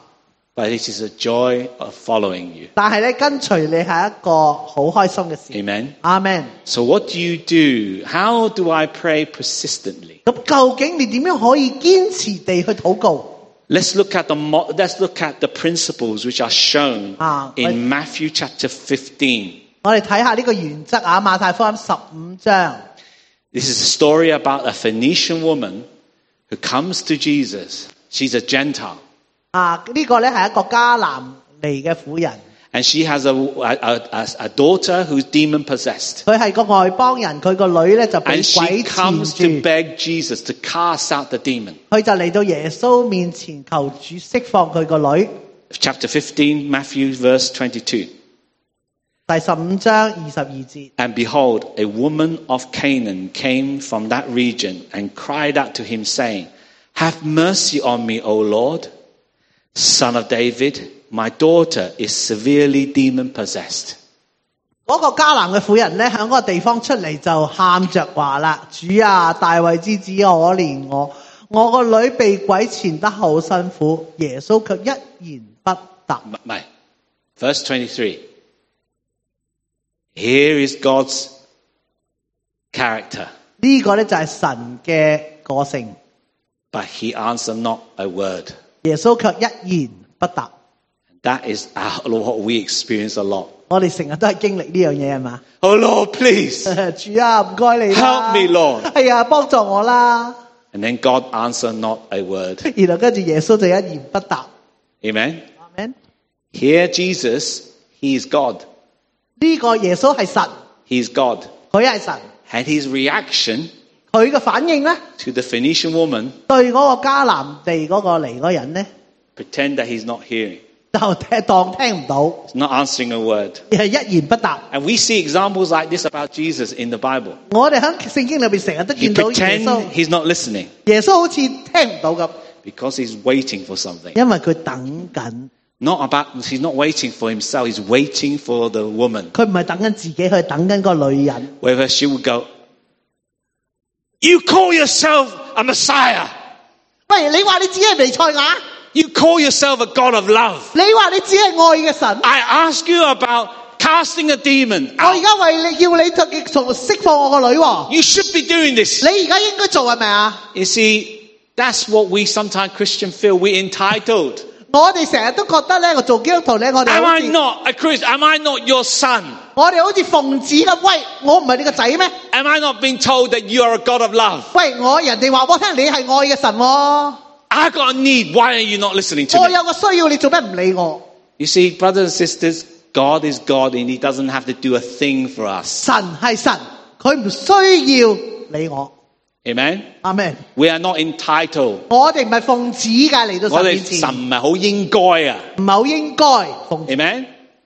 but it is a joy of following you. 但係咧跟隨你係一個好開心嘅事。 Amen. Amen。 So what do you do? How do I pray persistently? 咁究竟你點樣可以堅持地去禱告？ Let's look at the mo- let's look at the principles which are shown Ah, right. in Matthew chapter fifteen. 我哋睇下呢個原則啊，馬太福音十五章。 This is a story about a Phoenician woman who comes to Jesus. She's a Gentile. 啊，呢、個咧係一個迦南嚟嘅婦人， And she has a, a, a, a daughter who's demon possessed. 佢係個外邦人，佢個女咧就俾 And she 鬼纏 comes 住， to beg Jesus to cast out the demon. 佢就嚟到耶穌面前求主釋放佢個女。 Chapter fifteen, Matthew verse twenty-two. 第十五章二十二節， And behold, a woman of Canaan came from that region and cried out to him, saying, Have mercy on me, O Lord, son of David. My daughter is severely demon possessed. 嗰、個迦南嘅婦人咧，喺嗰個地方出嚟就喊着話啦：主啊，大衛之子，可憐我，我個女被鬼纏得好辛苦。耶穌卻一言不答。 M- my- Verse twenty-three. Here is God's character, 呢、個咧就係神嘅個性。 but he answered not a word. 耶穌卻一言不答。 That is our- what we experience a lot. 我哋成日都係經歷呢樣嘢係嘛？ Oh Lord, please. 主啊，唔該你啦 Help me, Lord. 係啊，幫助我啦。 And then God answered not a word. 然後跟住耶穌就一言不答。 Amen. Amen。 Here Jesus, he is God. 呢個耶穌係神， He is God. 佢係神， And his reaction 佢嘅反應咧， to the Phoenician woman, 對嗰個迦南地嗰個嚟嗰人咧， pretend that he's not hearing. 就聽當聽唔到， He's not answering a word. 係一言不答。 And we see examples like this about Jesus in the Bible. 我哋喺聖經裏邊成日都 He 見到耶 pretend 穌， he's not listening 耶穌好似聽唔到咁， because he's waiting for something. 因為佢等緊， Not about, he's not waiting for himself, he's waiting for the woman. 佢唔係等緊自己，佢係等緊個女人。 Whether she would go, You call yourself a Messiah. 喂，你話你自己係彌賽亞， You call yourself a God of love. 你話你只係愛嘅神。 I ask you about casting a demon 我而 out. 家為你要你就從釋放我個女喎， You should be doing this. 你而家應該做係咪啊？ You see, that's what we sometimes Christians feel. We're entitled. 我哋成日都覺得咧，我做基督徒咧，我哋 Am 好 I 似 not a Christian? Am I not your son? 我哋好似奉旨咁。喂，我唔係你個仔咩？ Am I not being told that you are a God of love? 喂，我人哋話我聽你係愛嘅神喎， I got a need. Why are you not listening to 我 me? 有個需要，你做咩唔理我？ You see, brothers and sisters, God is God and he doesn't have to do a thing for us. 神係神，佢唔需要理我。 Amen? 阿們， We are not entitled. 我哋唔係奉旨㗎嚟到我哋神面前， 神唔係好應該啊。 唔係好應該奉旨， Amen?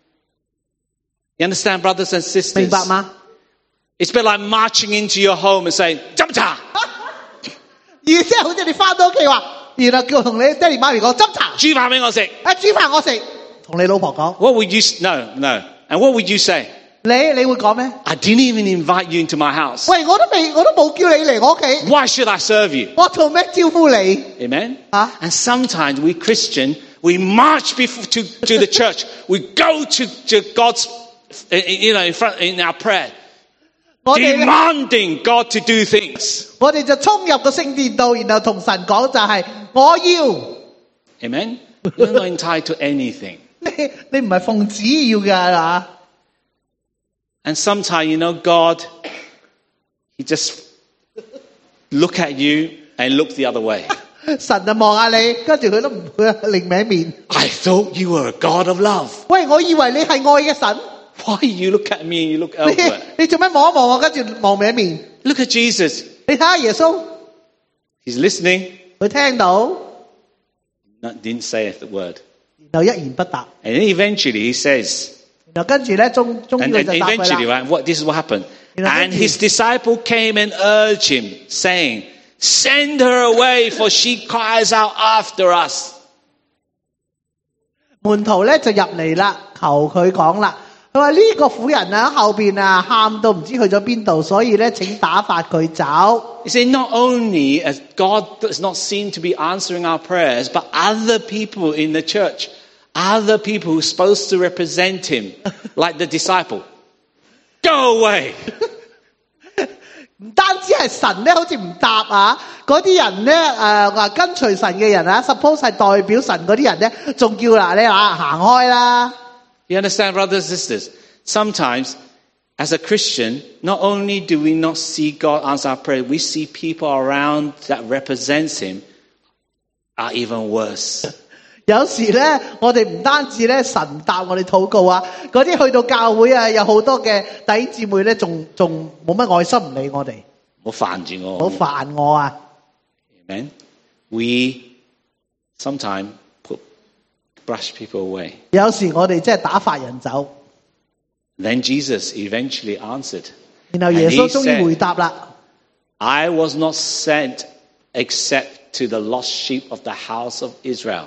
You understand, brothers and 明 sisters? 白嗎？ It's a bit like marching into your home and saying, "Jump cha!" 意思係好似你翻到屋企話，然後叫同你爹哋媽咪講斟茶， 煮飯俾我食。 啊煮飯我食，同你老婆講， What would you s- no, no. And what would you say? 你你會講咩？ I didn't even invite you into my house. 喂，我都未，我都冇叫你嚟我屋企， Why should I serve you? 我做咩招呼你？ Amen? Huh? And sometimes we Christian, we march before, to, to the church. We go to, to God's, uh, you know, in front, in our prayer, 我哋呢 demanding God to do things. 我哋就衝入個聖殿度，然後同神講就係、我要 Amen? You're not entitled to anything. 你，你唔係奉旨要㗎嚇。 And sometimes, you know, God, He just look at you and look the other way. 神就望下你，跟住佢都唔會另歪面。 I thought you were a God of love. 喂，我以為你係愛嘅神， Why you look at me and you look 你 elsewhere? 你做咩望一望我，跟住望歪面？ Look at Jesus. 你睇下耶穌， He's listening. 佢聽到， Not, didn't say a word. 然後一言不答， And then eventually he says, 然後跟住咧，終終 and, 於佢 and 就答佢 eventually, 啦。 right, what, this is what happened. You know, And thank you. his disciple came and urged him, saying, Send her away, for she cries out after us. 門徒咧就入嚟啦，求佢講啦。佢話呢個婦人啊喺後邊啊喊到唔知去咗邊度，所以咧請打發佢走。 You see, not only as God does not seem to be answering our prayers, but other people in the church other people who are supposed to represent him, like the disciple, go away. 唔單止係神咧，好似唔答啊！嗰啲人咧，誒、話跟隨神嘅人啊 ，suppose 係代表神嗰啲人咧，仲叫嗱你啊行開啦。 You understand, brothers and sisters? Sometimes, as a Christian, not only do we not see God answer our prayer, we see people around that represents him are even worse. 有時咧，我哋唔單止咧神答我哋禱告啊，嗰啲去到教會啊，有好多嘅弟兄姊妹咧，仲仲冇乜愛心唔理我哋， 唔好煩住我。 好煩我啊！ Amen. We sometimes put, brush people away. 有時我哋即係打發人走， Then Jesus eventually answered. 然後耶穌終於回答啦。 I was not sent except to the lost sheep of the house of Israel.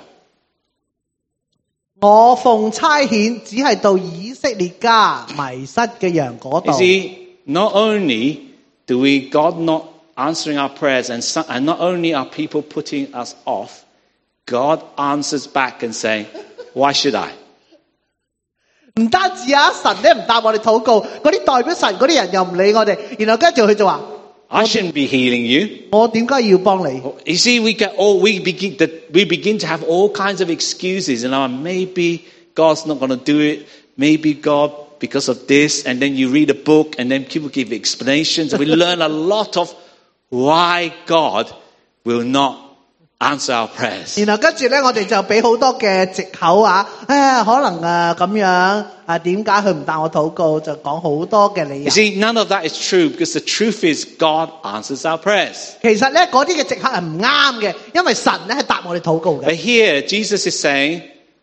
我奉差遣，只係到以色列家迷失嘅羊嗰 You 度。 see, not only do we God not answering our prayers, and, some, and not only are people putting us off, God answers back and saying, "Why should I?" 唔單止啊，神咧唔答我哋禱告，嗰啲代表神嗰啲人又唔理我哋，然後跟住佢就話： I shouldn't be healing you. 我點解要幫你？ You see, we get all we begin that we begin to have all kinds of excuses, and oh, maybe God's not going to do it. Maybe God because of this, and then you read a book, and then people give explanations, and we learn a lot of why God will not answer our prayers. 然後跟住咧，我哋就俾好多嘅藉口啊！誒，可能啊咁樣啊，點解佢唔答我禱告？就講好多嘅理 You 由。 see, none of that is true because the truth is God answers our prayers. 其實咧，嗰啲嘅藉口係唔啱嘅，因為神咧係答我哋禱告 But 嘅。 here, Jesus is saying,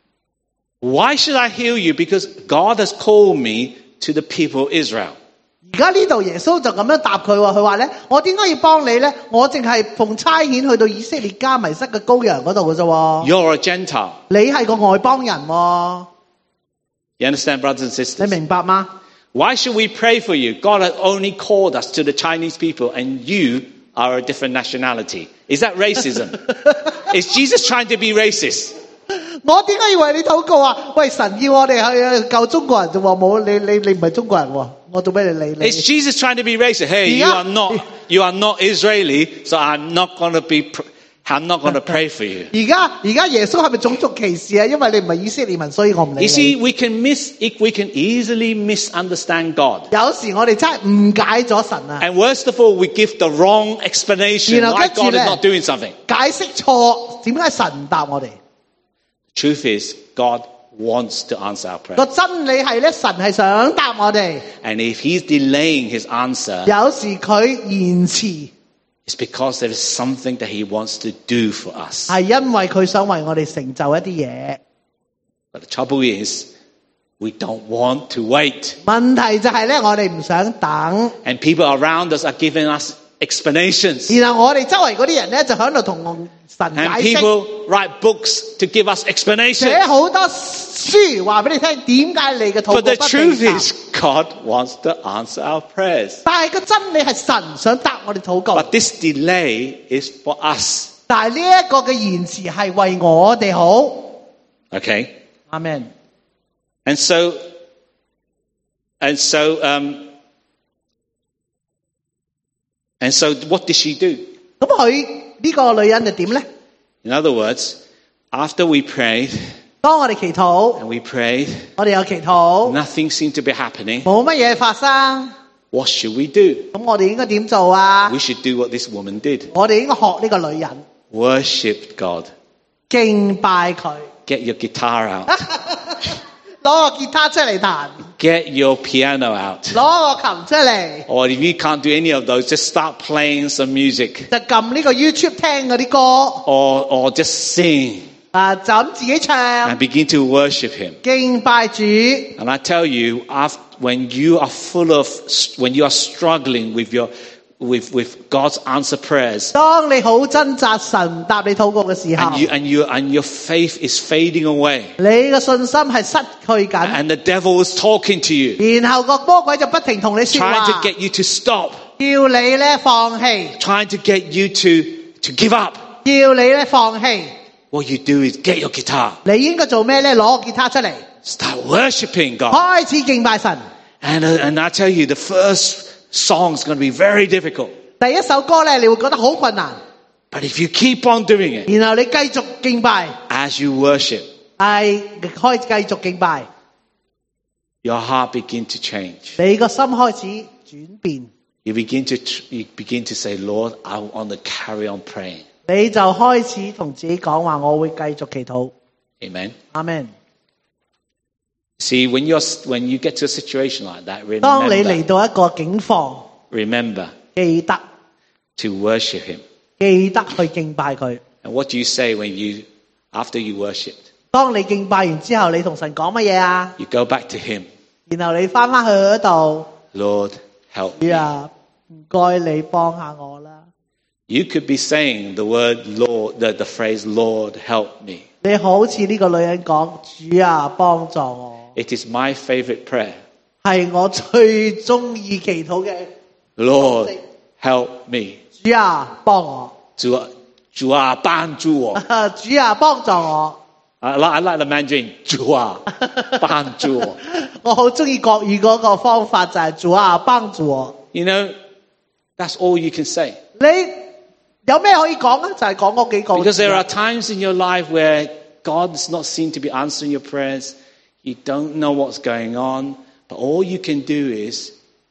"Why should I heal you? Because God has called me to the people of Israel." 而家呢度耶穌就咁樣答佢喎，佢話咧：我點解要幫你咧？我淨係奉差遣去到以色列家迷失嘅羔羊嗰度嘅啫喎。 You're a Gentile. 你係個外邦人喎， You understand, brothers and 你 sisters? 明白嗎？ Why should we pray for you? God has only called us to the Chinese people, and you are a different nationality. Is that racism? Is Jesus trying to be racist? 我點解要為你禱告啊？喂，神要我哋去救中國人就話冇你你你唔係中國人喎，我做咩你理你？ Is Jesus trying to be racist? Hey, you Yeah. are not, you are not Israeli, so I'm not going to be, pr- I'm not going to pray for you. 而家而家耶穌係咪種族歧視啊？因為你唔係以色列民，所以我唔理 You see, 你。 we can miss, we can easily misunderstand God. 有時我哋真係誤解咗神啊， And worst of all, we give the wrong explanation You know, why 跟住 God is 呢， not doing something. 解釋錯，點解神唔答我哋？ Truth is, God wants to answer our 個 prayer. 真理係咧，神係想答我哋。 And if He's delaying His answer, 有時佢延遲， it's because there is something that He wants to do for us. 係因為佢想為我哋成就一啲嘢。 But the trouble is, we don't want to wait. 問題就係咧，我哋唔想等， And people around us are giving us explanations. 然後我哋周圍嗰啲人咧就喺度同神 And 解釋， people write books to give us 寫 explanations. 好多書話俾你聽，點解你嘅禱告 But the 不被 truth 答？ is, God wants to answer our prayers. 但係個真理係神想答我哋禱告， But this delay is for us. 但係呢一個嘅延遲係為我哋好。 Okay? 阿們。 And so, and so, um, and so what did she do? 咁佢呢個女人就點咧？ In other words, after we prayed 當我哋祈禱， and we prayed, 我哋有祈禱， nothing seemed to be happening. 冇乜嘢發生， What should we do? 咁我哋應該點做啊？ We should do what this woman did. 我哋應該學呢個女人， Worship God. 敬拜佢， Get your guitar out. 攞個吉他出嚟彈， Get your piano out. 攞個琴出嚟， Or if you can't do any of those, just start playing some music. 就撳呢個 YouTube 聽嗰啲歌， Or, or just sing 啊就咁自己唱， and begin to worship Him. 敬拜主。 And I tell you, after, when you are full of, when you are struggling with your, with, with God's answer prayers, 當你好掙扎神答你禱告嘅時候 and you, and you, and your faith is fading away, 你嘅信心係失去緊， and the devil is talking to you, 然後個魔鬼就不停同你說 trying 話， to get you to stop, 叫你咧放棄， trying to get you to, to give up. 叫你咧放棄。 what you do is get your guitar, 你應該做咩呢？攞個吉他出嚟， start worshiping God. 開始敬拜神。 And, uh, and I tell you, the first song is going to be very difficult. 第一首歌呢，你會覺得好困難， But if you keep on doing it, 然後你繼續敬拜， as you worship, 係開繼續敬拜， your heart begin to change. 你個心開始轉變， You begin to, you begin to say, Lord, I want to carry on praying. 你就開始同自己講話，我會繼續祈禱。 Amen. 阿們。 See, when you're, when you get to a situation like that, 當你嚟 remember, 到一個境況， remember 記得 to worship Him. 記得去敬拜佢。 And what do you say when you, after you worshipped? 當你敬拜完之後，你同神講乜嘢啊？ You go back to Him. 然後你翻翻去嗰度， Lord, help 主 me. 啊，唔該你幫下我啦。 You could be saying the word Lord, the, the phrase Lord, help me. 你好似呢個女人講，主啊，幫助我， It is my favorite prayer. 係我最中意祈禱嘅。 Lord, help me. 主啊，幫我， 主啊，主啊，幫助我。 主啊，幫助我。 I like, I like the Mandarin. 主啊，幫助我。 我好中意國語嗰個方法就係主啊，幫助我。 You know, that's all you can say. 你有咩可以講啊？就係講嗰幾個。 Because there are times in your life where God does not seem to be answering your prayers. You don't know what's going on. But all you can do is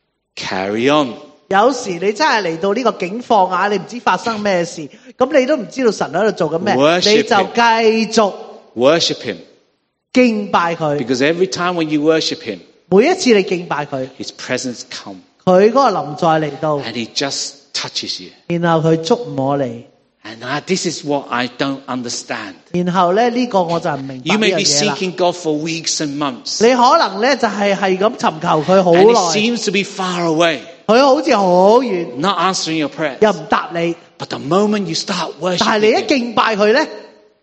carry on. 有時你真係嚟到呢個境況啊，你唔知發生咩事，咁你都唔知道神喺度做緊咩， Worship 你就繼續 Worship Him. 敬拜佢。 Because every time when you worship Him, 每一次你敬拜佢， His presence comes. 佢嗰個臨在嚟到， And He just touches you. 然後佢觸摸你， And uh, this is what I don't understand. 然後咧呢、這個我就唔明白 You 呢 may 樣 be 嘢啦。 seeking God for weeks and months. 你可能咧就係係咁尋求佢好 And He 耐， seems to be far away, 佢好似好遠， not answering your prayers. 又唔答你， But the moment you start 但係你 worshiping 一 Him, 敬拜佢咧，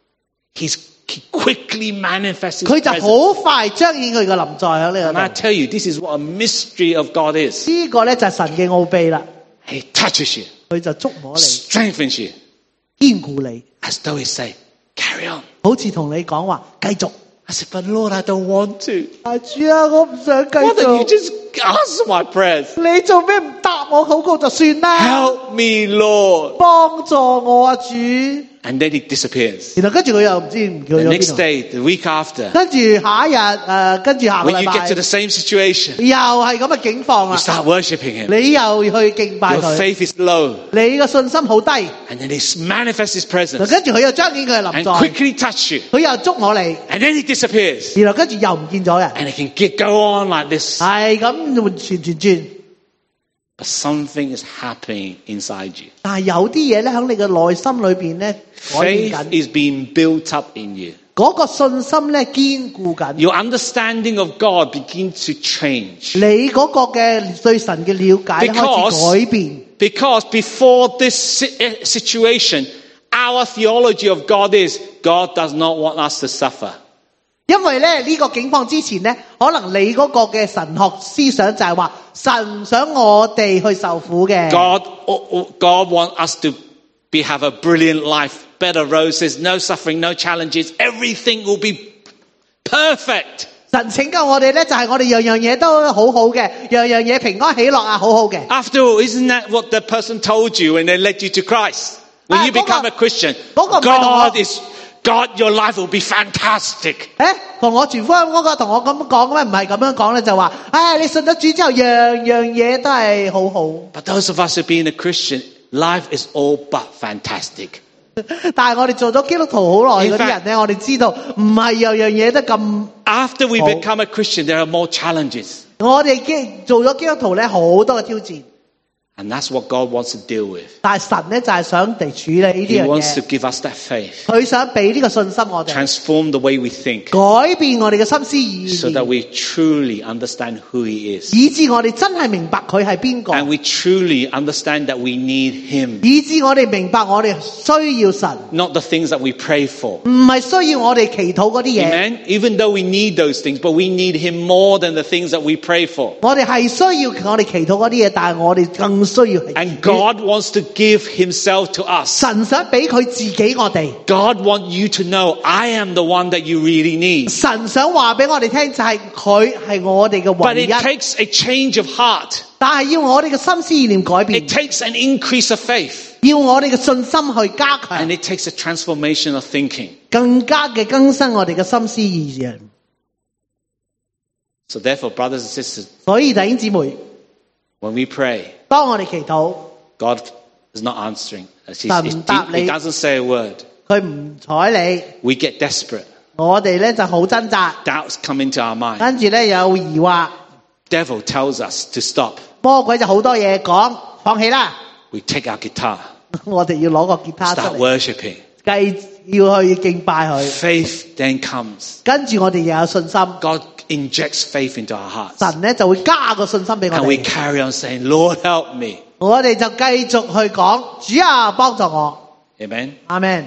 He's, He quickly manifests His 佢就 presence. 好快彰顯佢嘅臨在喺 And 呢 I 個度。 tell you, this is what a mystery of God is. 呢個咧就係神嘅奧秘啦， He touches you, 佢就觸摸你， strengthens you, 堅固你， as though He say, carry on. 好似同你講話繼續。 I said, but Lord, I don't want to. 啊主啊，我唔想繼 Why don't you 續。 just answer my prayers? 你做咩唔答我禱告就算啦？ Help me, Lord. 幫助我啊主！ And then He disappears. 然後跟住佢又唔知唔叫 The 咗 next 邊度。 day, the week after, 跟住下一日誒、呃跟住下個 when 禮 you 拜 get to the same situation, 又係咁嘅境況 you 啊！ start worshipping Him. 你又去敬拜 Your 佢， faith is low. 你個信心好低， And then He manifests His 就 presence 跟住佢又彰顯佢嘅 and 臨在， quickly touch you. 佢又捉我嚟， And then He disappears. 然後跟住又唔見咗人， And it can get, go on like this. 係咁轉轉轉。 But something is happening inside you. 但係有啲嘢咧喺你嘅內心裏邊咧改變 Faith 緊， is being built up in you. 嗰個信心咧堅固緊。 Your understanding of God begins to change. 你嗰個嘅對神嘅了解開始 Because- 改變， Because before this si- eh, situation, our theology of God is God does not want us to suffer. 因為咧呢個境況之前咧，可能你嗰個嘅神學思想就係話神唔想我哋去受苦嘅。 God, oh, oh, God wants us to be, have a brilliant life, bed of roses, no suffering, no challenges. Everything will be perfect. 神拯救我哋咧，就係我哋樣樣嘢都好好嘅，樣樣嘢平安喜樂啊，好好嘅。 After all, isn't that what the person told you when they led you to Christ? When Ah, you become 嗰個- a Christian, 嗰個唔係同我- God is, God, your life will be fantastic. 誒，同我傳福音嗰個同我咁講咩？唔係咁樣講咧，就話，唉，你信咗主之後，樣樣嘢都係好好。 But those of us who being a Christian, life is all but fantastic. 但係我哋做咗基督徒好耐嗰啲人咧，我哋知道唔係樣樣嘢都咁。 After we Oh. become a Christian, there are more challenges. 我哋基做咗基督徒咧，好多嘅挑戰。 And that's what God wants to deal with. 但係神咧就係想嚟處理呢 He 啲樣 wants to 嘢， give us that faith, 佢想俾呢個信心我哋， transform the way we think, 改變我哋嘅心思意 so that 念， we truly understand who He is. 以致我哋真係明白佢係邊個， And we truly understand that we need Him, 以致我哋明白我哋需要神， not the things that we pray for. 唔係需要我哋祈禱嗰啲嘢。 Amen? Even though we need those things, but we need Him more than the things that we pray for. 我哋係需要我哋祈禱嗰啲嘢，但係我哋更更需要係 And 主。 God wants to give himself to us. 神想俾佢自己我哋， God wants you to know, I am the one that you really need. 神想話俾我哋聽就係佢係我哋嘅 But 唯 it 一， takes a change of heart. 但係要我哋嘅心思意念改變， It takes an increase of faith. 要我哋嘅信心去加強 And，it takes a transformation of thinking. 更加嘅更新我哋嘅心思意念。 So therefore, brothers and sisters, 所以弟兄姊妹， when we pray, 當我哋祈禱， God is not answering. He, 神唔答你。 he doesn't say a word. 佢唔睬你， We get desperate. 我哋咧就好掙扎， Doubts come into our mind. 跟住咧有疑惑， Devil tells us to stop. 魔鬼就好多嘢講，放棄啦。 We take our guitar, 我哋要攞個吉他出 start 嚟， worshipping. 繼要去敬拜佢。 Faith then comes. 跟住我哋又有信心， God injects faith into our hearts. 神咧就會加個信心俾我 And we 哋。 carry on saying, Lord, help me. 我哋就繼續去講，主啊，幫助我。 Amen. 阿們。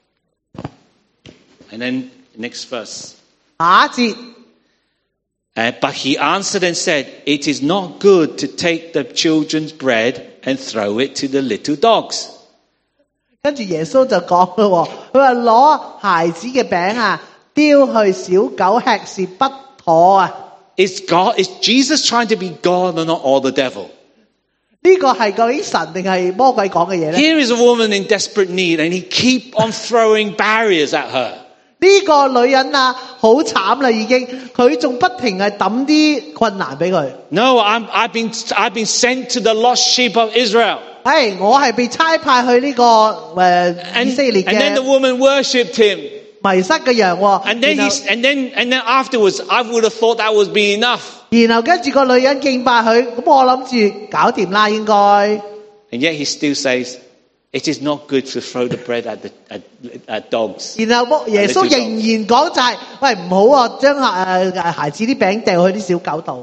And then next verse. 下一節， Uh, but he answered and said, it is not good to take the children's bread and throw it to the little dogs. 跟住耶穌就講咯，佢話攞孩子嘅餅啊，丟去小狗吃是不妥啊。 Is God, is Jesus trying to be God or not, or the devil? 呢個係究竟神定係魔鬼講嘅嘢咧？ Here is a woman in desperate need and he keep on throwing barriers at her. 呢個女人啊，好慘啦已經，佢仲不停係抌啲困難俾佢。 No, I'm, I've been, I've been sent to the lost sheep of Israel. 唉，我係被差派去呢、個誒、呃、以 And, 色列 and then the 嘅 woman worshipped him. 迷失嘅羊喎。 And then 然 he, 後 and then, and then afterwards, I would have thought that would be enough. 然後跟住個女人敬拜佢，咁我諗住搞掂啦應該。 And yet he still says, it is not good to throw the bread at the at, at dogs. 然後耶穌仍然講就係、喂唔好啊，將誒誒孩子啲餅掉去啲小狗度。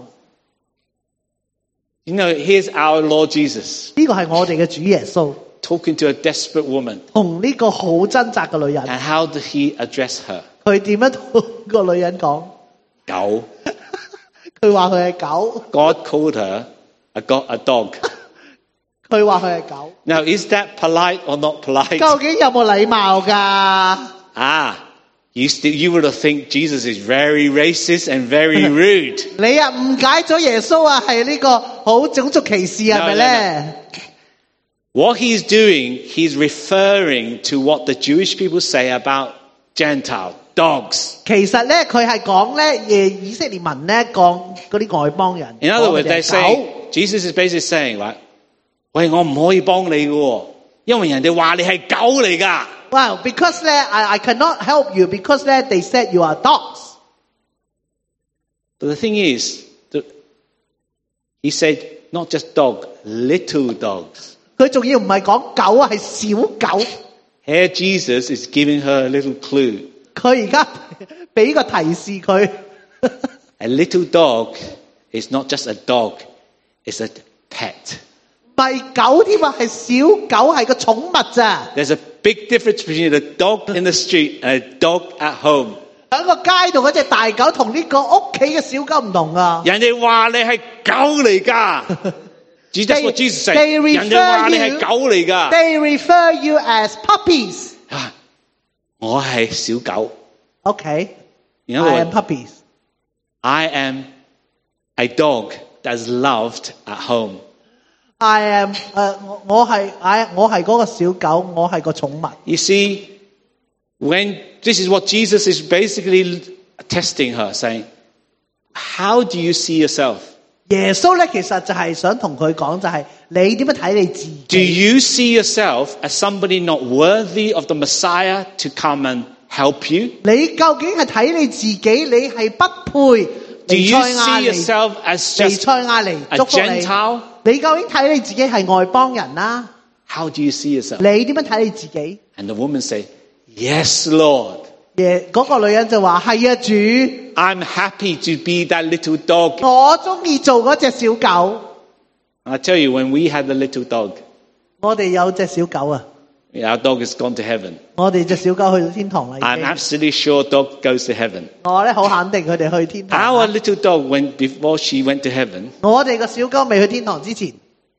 You know, here's our Lord Jesus 呢個係我哋嘅主耶穌， talking to a desperate woman. 同呢個好掙扎嘅女人， And how did he address her? 佢點樣同個女人講？ Go. 佢話佢係狗， God called her a, go- a dog. 佢話佢係狗， Now, is that polite or not polite? 究竟有冇禮貌㗎？ Ah, you still, you would have think Jesus is very racist and very rude. 你啊誤解咗耶穌啊，係呢個好種族歧視係咪 No, 咧？ What he's doing, he's referring to what the Jewish people say about Gentile dogs. 其實咧，佢係講咧，誒以色列民咧講嗰啲外邦人。 In other words, 講佢哋 they 係 say, 狗 Jesus is basically saying, right, 喂，我唔可以幫你嘅喎，因為人哋話你係狗嚟㗎。 Well, because 咧，I I cannot help you because 咧，they said you are dogs. But the thing is, that he said not just dog, little dogs. 佢仲要唔係講狗啊，係小狗。 Here Jesus is giving her a little clue. 佢而家俾個提示佢， A little dog is not just a dog, it's a pet. 唔係狗添啊，係小狗，係個寵物咋。 There's a big difference between a dog in the street and a dog at home. 喺個街度嗰隻大狗同呢個屋企嘅小狗唔同啊。 人哋話你係狗嚟㗎。That's what Jesus said. They refer 人哋話你係狗嚟㗎。 They refer you as puppies. 啊，我係小狗。 Okay, In other I am words, puppies. I am a dog that's loved at home. I am 誒、我我係 I 我係嗰個小狗，我係個寵物。 You see, when this is what Jesus is basically testing her, saying, how do you see yourself? 耶穌咧其實就係想同佢講，就係、你點樣睇你自 Do 己？ you see yourself as somebody not worthy of the Messiah to come and help you? 你究竟係睇你自己，你係不配 Do 彌 you 賽亞 see 嚟 yourself as 彌 just 賽亞嚟 a 祝福你？ Gentile? 你究竟睇你自己係外邦人啦、 How do you see yourself? 你點樣睇你自己？ And the woman said, Yes, Lord. 耶嗰、個女人就話：係啊，主， I'm happy to be that little dog. 我中意做嗰隻小狗。 I tell you, when we had the little dog, 我哋有隻小狗啊， our dog has gone to heaven. 我哋隻小狗去到天堂啦。已 I'm 經 absolutely sure dog goes to heaven. 我咧好肯定佢哋去天堂 Our 啦。 little dog, when before she went to heaven, 我哋個小狗未去天堂之前，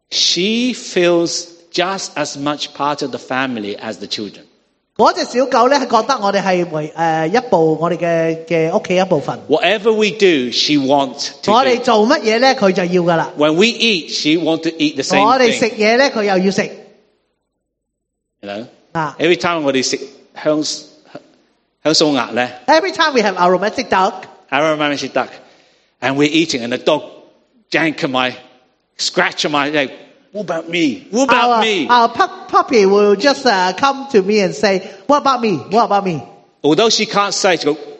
she feels just as much part of the family as the children. 嗰隻小狗咧，係覺得我哋係為誒一部我哋嘅嘅屋企一部分。 Whatever we do, she wants 我 to 哋 do. 做乜嘢咧，佢就要噶啦。 When we eat, she wants to eat the same 我哋食 thing. 嘢咧，佢又要食。 You know? 啊 Every time 我哋食香香酥鴨咧 ，Every time we have aromatic duck， aromatic duck, and we're eating, and the dog jank on my, scratch on my leg. What about me? What about our, me? our pup, puppy will just uh, come to me and say, "What about me? What about me?" Although she can't say, she go,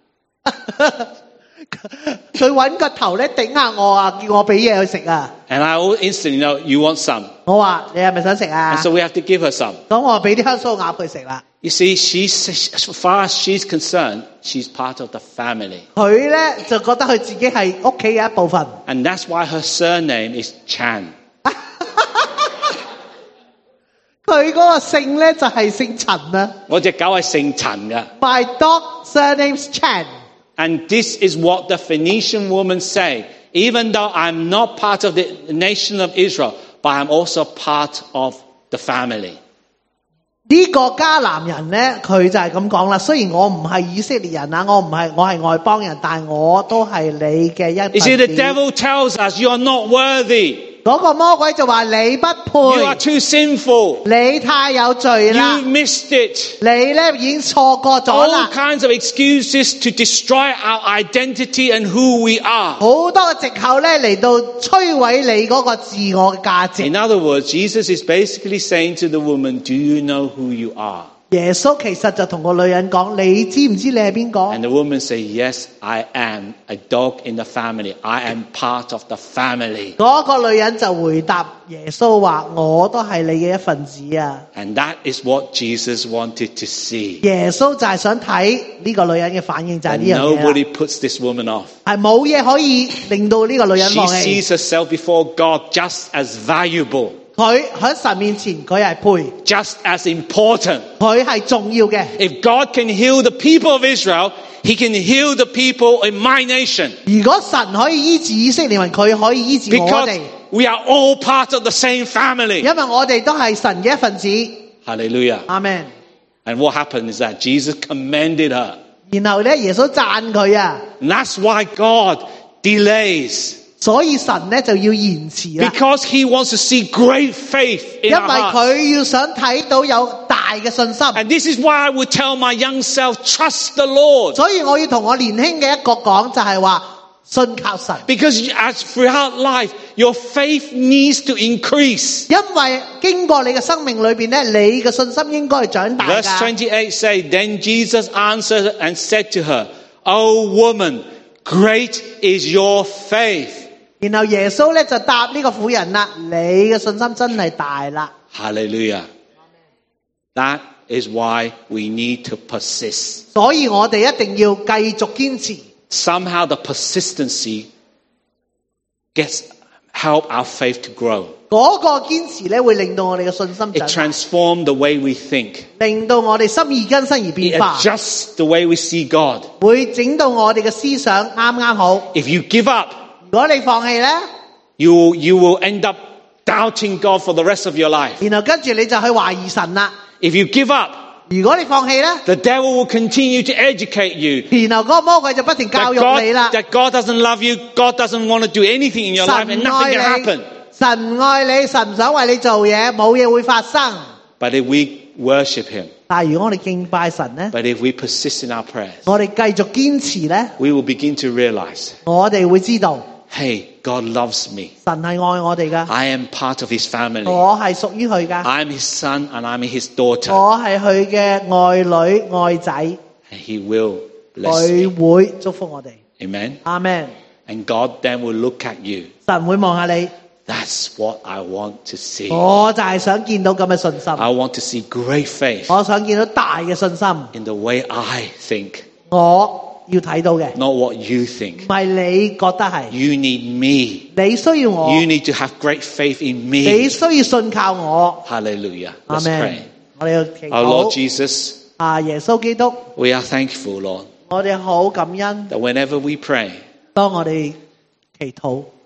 佢揾個頭咧頂下我啊，叫我俾嘢佢食啊。 and I will instantly know you want some. 我話你係咪想食啊？ And so we have to give her some. 咁我俾啲香酥鴨佢食啦。 You see, she's, as far as she's concerned, she's part of the family. 佢咧就覺得佢自己係屋企嘅一部分。 And that's why her surname is Chan. 佢嗰個姓咧就係姓陳啊。 我隻狗係姓陳㗎。 My dog surname's Chan. And this is what the Phoenician woman say. Even though I'm not part of the nation of Israel, but I'm also part of the family. 呢個迦南人咧，佢就係咁講啦。雖然我唔係以色列人啊，我唔係我係外邦人，但我都係你嘅一份 You see, the 子。 devil tells us you are not worthy. 嗰個魔鬼就話你不 You are 配， too sinful. 你太有罪 You 啦， missed it. 你咧已經錯過咗 All 啦。 kinds of excuses to destroy our identity and who we are. 好多嘅藉口咧嚟到摧毀你嗰個自我嘅價值。 In other words, Jesus is basically saying to the woman, do you know who you are? 耶穌其實就同個女人講：你知唔知你係邊個？ And the woman said, yes, I am a dog in the family. I am part of the family. 嗰個女人就回答耶穌話：我都係你嘅一份子啊！ And that is what Jesus wanted to see. 耶穌就係想睇呢個女人嘅反應，就係 And 呢樣嘢啦 nobody puts this woman off. 係冇嘢可以令到呢個女人 She 放棄。 sees herself before God just as valuable, 佢喺神面前，佢係配， just as important. 佢係重要嘅。 If God can heal the people of Israel, He can heal the people in my nation. 如果神可以醫治以色列民，佢可以醫治我 Because 哋， we are all part of the same family. 因為我哋都係神嘅一份子。 Hallelujah. 阿們。 And what happened is that Jesus commended her. 然後咧，耶穌讚佢啊， And that's why God delays. 所以神咧就要延遲啦， Because He wants to see great faith 因 in 為 our hearts. 佢要想睇到有大嘅信心。 And this is why I would tell my young self, trust the Lord. 所以我要同我年輕嘅一個講，就係話信靠神， Because as throughout life, your faith needs to increase. 因為經過你嘅生命裏邊咧，你嘅信心應該係長大 Verse 㗎。 twenty-eight say, Then Jesus answered and said to her, O woman, great is your faith. 然後耶穌咧就答呢個婦人啦：你嘅信心真係大啦。 Hallelujah. That is why we need to persist. 所以我哋一定要繼續堅持。 Somehow the persistency gets help our faith to grow. 嗰個堅持咧會令到我哋嘅信心 It 長大， transforms the way we think. 令到我哋心意更新而 It 變化， adjusts the way we see God. 會整到我哋嘅思想啱啱好。 If you give up, 如果你放棄咧， you, you will end up doubting God for the rest of your life. 然後跟住你就去懷疑神啦。 If you give up, 如果你放棄咧， the devil will continue to educate you 然後嗰個魔鬼就不停教 that 育 God, 你啦。 that God doesn't love you, God doesn't want to do anything in your life, and 神 nothing 愛 can happen. 你，神愛你，神唔想為你做嘢，冇嘢會發生。 But if we worship Him, 但係如果我哋敬拜神咧， but if we persist in our prayers, 我哋繼續堅持咧， we will begin to realize, 我哋會知道 hey, God loves me. 神係愛我哋噶， I am part of His family. 我係屬於佢噶， I'm His son and I'm His daughter. 我係佢嘅愛女愛仔， And He will bless 佢 me. 會祝福我哋。 Amen. 阿們， And God then will look at you. 神會望下你， That's what I want to see. 我就係想見到咁嘅信心， I want to see great faith 我想見到大嘅信心， in the way I think, 我要睇到嘅， not what you think. 唔係你覺得係， You need me. 你需要我， You need to have great faith in 你 me. 需要信靠我。 Hallelujah. 阿 Let's 們 pray.， 我哋要祈 Our Lord 禱。 Jesus, 啊，耶穌基督， we are thankful, Lord, 我哋好感恩。 that whenever we pray, 當我哋祈禱，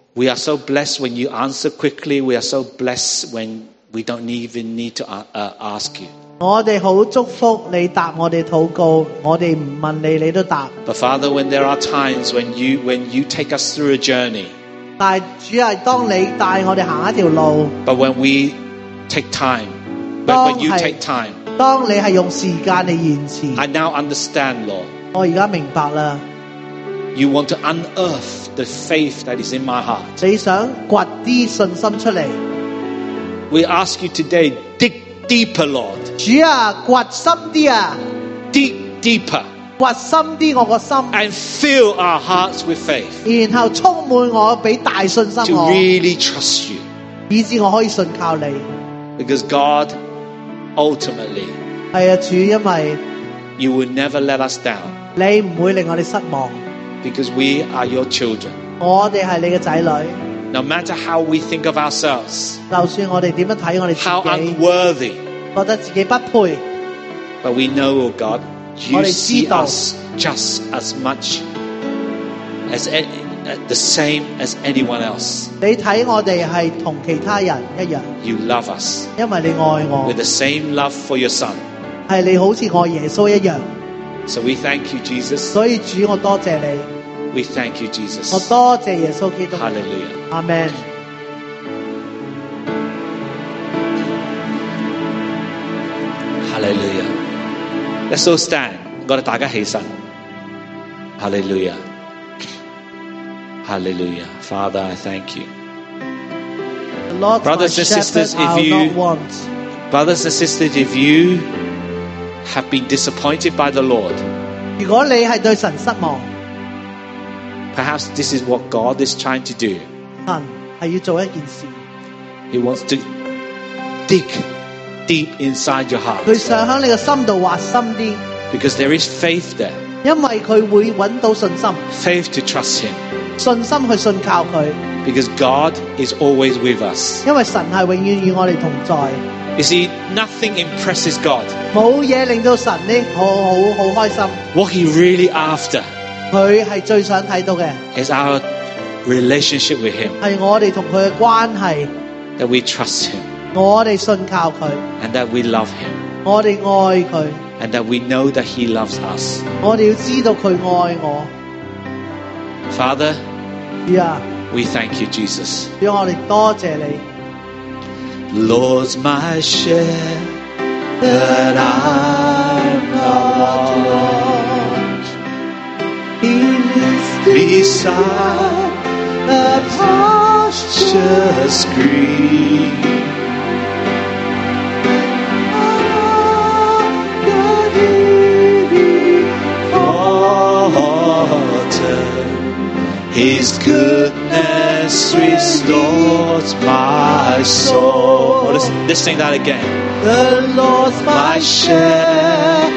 We are so blessed when you answer quickly. We are so blessed when we don't even need to uh, uh, ask you. 我哋好祝福你答我哋禱告，我哋唔問你，你都答。 But Father, when there are times when you when you take us through a journey, 但係主係當你帶我哋行一條路， but when we take time, but 當 when you 係 take time, 當你係用時間嚟延遲， I now understand, Lord. 我而家明白啦。 You want to unearth the faith that is in my heart. 你想掘啲信心出嚟， We ask you today, dig deeper, Lord. 主啊，掘深啲啊， Dig deeper 掘深啲我個心， and fill our hearts with faith 然後充滿我俾大信心 to 我， really trust you. 以致我可以信靠你。 Because God, ultimately, 係啊，主，因為 you will never let us down 你唔會令我哋失望， because we are your children. 我哋係你嘅仔女。 No matter how we think of ourselves, 就算我哋點樣睇我哋 how 自己， unworthy, 覺得自己不配， but we know, oh God, you 我哋 see 知道。 us just as much as any, uh, the same as anyone else. 你睇我哋係同其他人一樣， You love us 因為你愛我 with，the same love for your Son. 係你好似愛耶穌一樣。 So we thank you, Jesus. 所以主，我多謝你， We thank you, 我 Jesus. 多謝耶穌基督。 Hallelujah. 阿們。 Hallelujah. Let's all stand. 我哋大家起身。Hallelujah. Hallelujah. Father, I thank you. The Lord, Brothers my and sisters, shepherd, if I'll you- not want. Brothers and sisters, if you have been disappointed by the Lord, 如果你係對神失望， perhaps this is what God is trying to do. 神係要做一件事， He wants to dig deep inside your heart 佢想喺你嘅心度挖深啲， because there is faith there. 因為佢會揾到信心， Faith to trust Him 信心去信靠佢， because God is always with us. 因為神係永遠與我哋同在。 You see, nothing impresses God. 冇嘢令到神呢好好好開心， What He really after 佢係最想睇到嘅 is our relationship with Him, 係我哋同佢嘅關係， that we trust Him 我哋信靠佢， and that we love Him 我哋愛佢， and that we know that He loves us. 我哋要知道佢愛我。 Father, 主啊， we thank you, Jesus. 主，我哋多謝你。 Lord's my shepherd, I'm not want. He lives Beside the pastures green, His goodness restores my soul. Oh, let's, let's sing that again. The Lord's My my shepherd,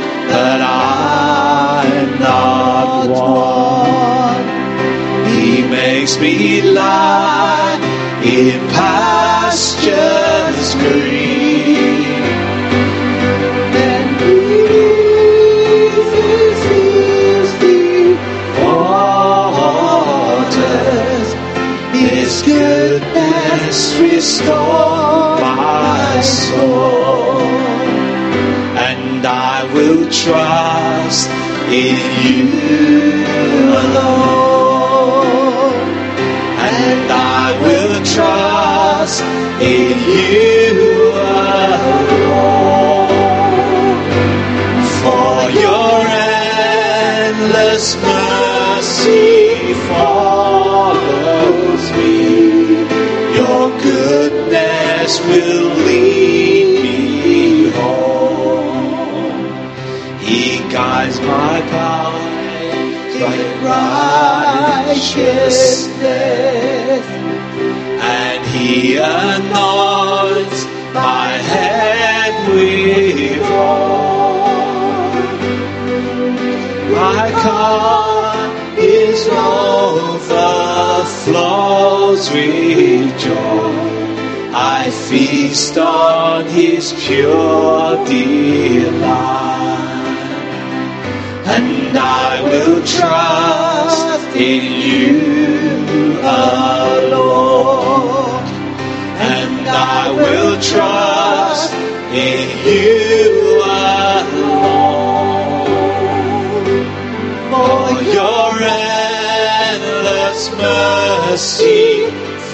I'm not one. He makes me lie in pastures green. and leads the Waters, His goodness restores my soul, and I will trust in you alone, and I will trust in you alone, for your endless mercy follows me. Your goodness will lead me home. He guides my path in righteousness, and He anoints my head with oil. My cup is overflows with joy. I feast on His pure delight, and I will trust in you alone. will trust in you alone. For your endless mercy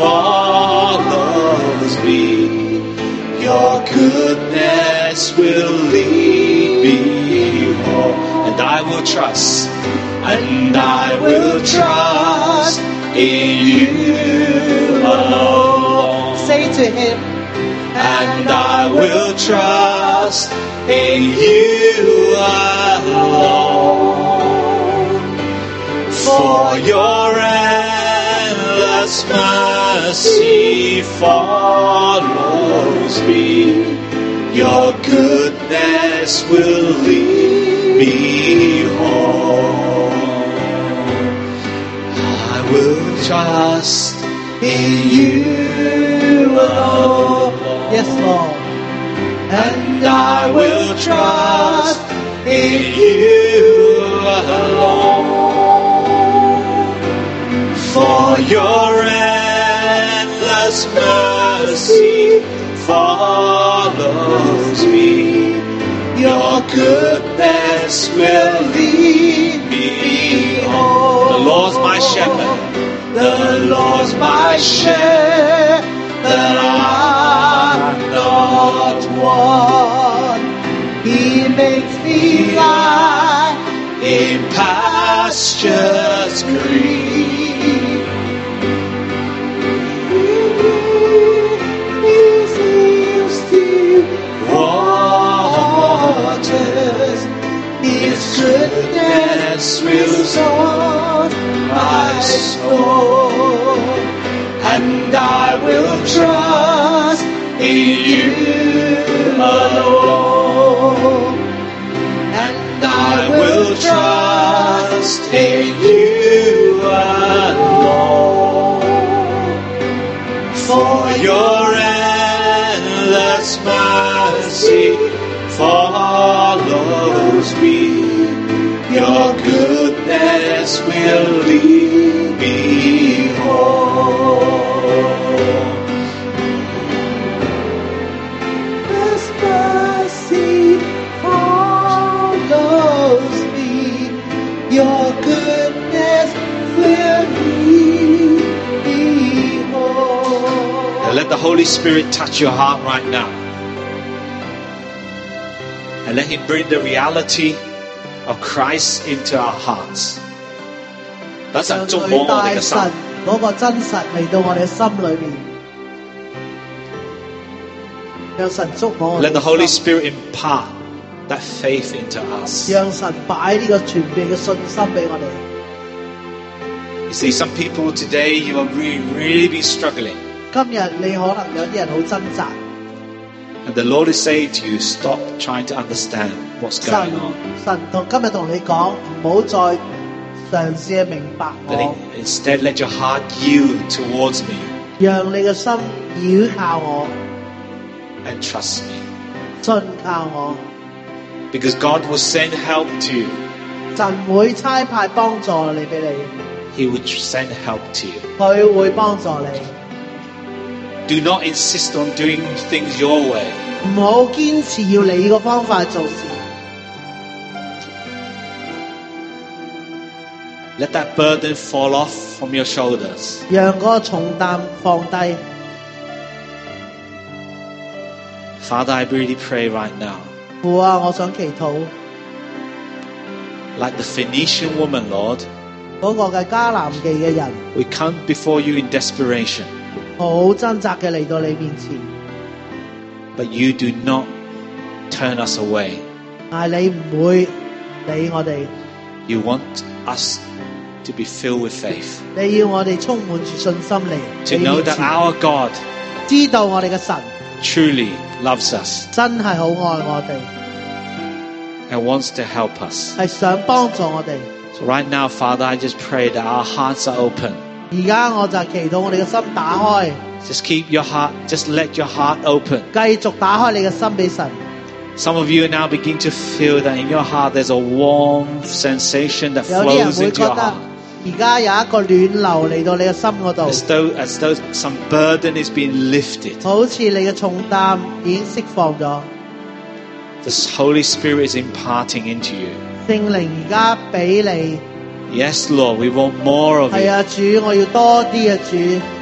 follows me. Your goodness will lead me home. And I will trust, and I will trust in you alone. Say to him, And I will trust in you alone. For your endless mercy follows me. Your goodness will lead me home. I will trust in you alone. yes, Lord. And I will trust in you alone. For your endless mercy follows me. Your goodness will lead me home. The Lord's my shepherd. The Lord's my shepherd. I'm not one. He makes me lie in pastures green. He leads to waters. His goodness will restore my soul. And I will trust in you alone. And I will trust in you alone. For your endless mercy follows me. Your goodness will lead me home. His mercy follows me. Your goodness will lead me home. And let the Holy Spirit touch your heart right now. And let Him bring the reality of Christ into our hearts. 等神觸摸我哋嘅心。 神嗰個真實嚟到我哋嘅心裏面，讓神觸摸我哋 Let the 嘅 Holy 心， Spirit impart that faith into us. 讓神擺呢個全備嘅信心俾我哋。 You see, some people today, you will really, really be struggling. 今日你可能有啲人好掙扎， And the Lord is saying to you, stop trying to understand what's 神 going on. 神同今日同你講，唔好再嘗試去明白 But 我， instead, let your heart yield towards me 讓你嘅心倚靠我， and trust me. 信靠我。 Because God will send help to you. 神會差派幫助你俾你， He will send help to you. 佢會幫助你。 Do not insist on doing things your way. 唔好堅持要你個方法做事， Let that burden fall off from your shoulders. 讓嗰個重擔放低。 Father, I really pray right now. 父啊，我想祈禱 Like the Phoenician woman, Lord, 嗰個嘅迦南地嘅人， we come before you in desperation. 好掙扎嘅嚟到你面前， But you do not turn us away. 但係你唔會理我哋， You want us to be filled with faith. 你要我哋充滿住信心嚟 To 你 know 面 that 前， our God 知道我哋嘅神 truly loves us 真係好愛我哋， and wants to help us. 係想幫助我哋。 So right now, Father, I just pray that our hearts are open. 而家我就祈禱我哋嘅心打開， Just keep your heart, just let your heart open. 繼續打開你嘅心俾神。 Some of you now begin to feel that in your heart there's a warm sensation that 有啲人 flows 會 into 覺 your 得 heart. 而家有一個暖流嚟到你嘅心嗰度， As though, as though some burden is being lifted. 好似你嘅重擔已經釋放咗。 The Holy Spirit is imparting into you. 聖靈而家俾你， Yes, Lord, we want more of 係 it. 啊，主，我要多啲啊，主。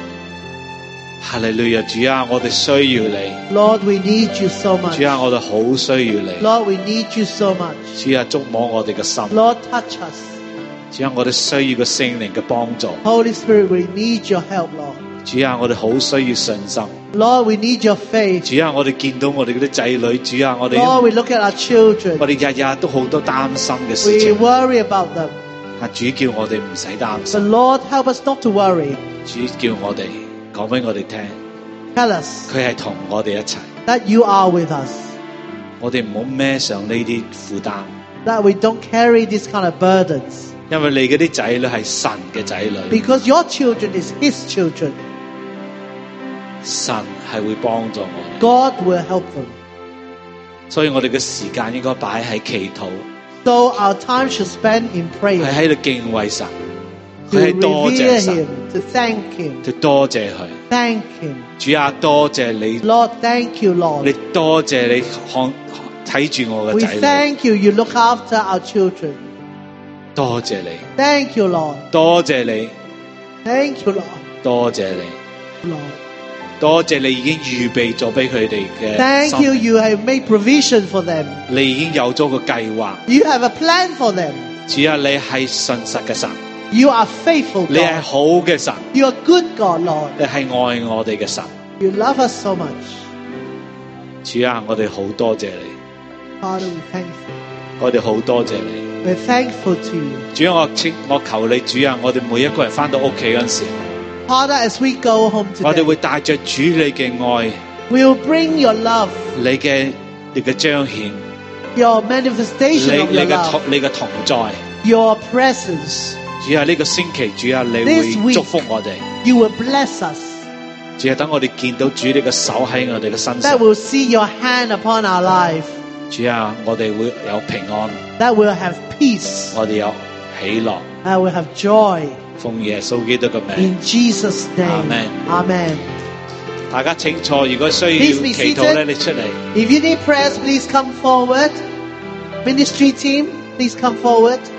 Hallelujah. 主啊，我哋需要你。 Lord, we need you so much. 主啊，我哋好需要你。 Lord, we need you so much. 主啊，觸摸我哋嘅心。 Lord, touch us. 主啊，我哋需要個聖靈嘅幫助。 Holy Spirit, we need your help, Lord. 主啊，我哋好需要信心。 Lord, we need your faith. 主啊，我哋見到我哋嗰啲仔女，主啊，我哋 Lord, we look at our children. 我哋日日都好多擔心嘅事 We 情。 worry about them. 啊，主叫我哋唔使擔 But 心， Lord, help us not to worry. 主叫我哋講俾我哋聽， Tell us 佢係同我哋一齊。 that you are with us. 我哋唔好孭上呢啲負擔， That we don't carry these kind of burdens. 因為你嗰啲仔女係神嘅仔女， Because your children is his children. 神係會幫助我哋， God will help them. 所以我哋嘅時間應該擺喺祈禱， So our time should spend in 係 prayer. 喺度敬畏神， To 佢係多 revere 謝神， him. To thank him. 就多謝佢。 Thank him. 主啊，多謝你， Lord, thank you, 你 Lord. 多謝你看睇住我嘅 We 仔女， thank you. You look after our children. 多謝你， Thank you, Lord. 多謝你， Thank you, Lord. 多謝你。 Lord. 多謝你已經預備咗俾佢哋嘅 Thank 生 you. 命， You have made provision for them. 你已經有咗個計劃。 You have a plan for them. 主啊，你係信實嘅神， You are faithful 你係 God. 好嘅神， You are good God, Lord. 你係愛我哋嘅神。 You love us so much. 主啊，我哋好多謝你， Father, we thank you. 我哋好多謝你。 We're thankful to you. 主啊，我請我求你，主啊，我哋每一個人翻到屋企嗰陣時， Father, as we go home 我哋 today, 會帶着主你嘅愛， we'll bring your love, 你嘅你嘅彰顯， your 你 manifestation of 你 your 嘅 love, 同你嘅同在。 your presence. 主啊，呢個星期，主啊，你 This 會 week- 祝福我哋。 You will bless us. 主啊，等我哋見到主你嘅手喺我哋嘅身 That 上。 we'll see your hand upon our life. 主啊，我哋會有平安， That we'll have peace. 我哋有喜樂。 That we'll have joy. 奉耶穌基督嘅名， In Jesus' name. Amen. Amen. 大家請坐。如果需要 Please be 祈禱 seated. 咧，你出嚟。 If you need prayers, please come forward. Ministry team, please come forward.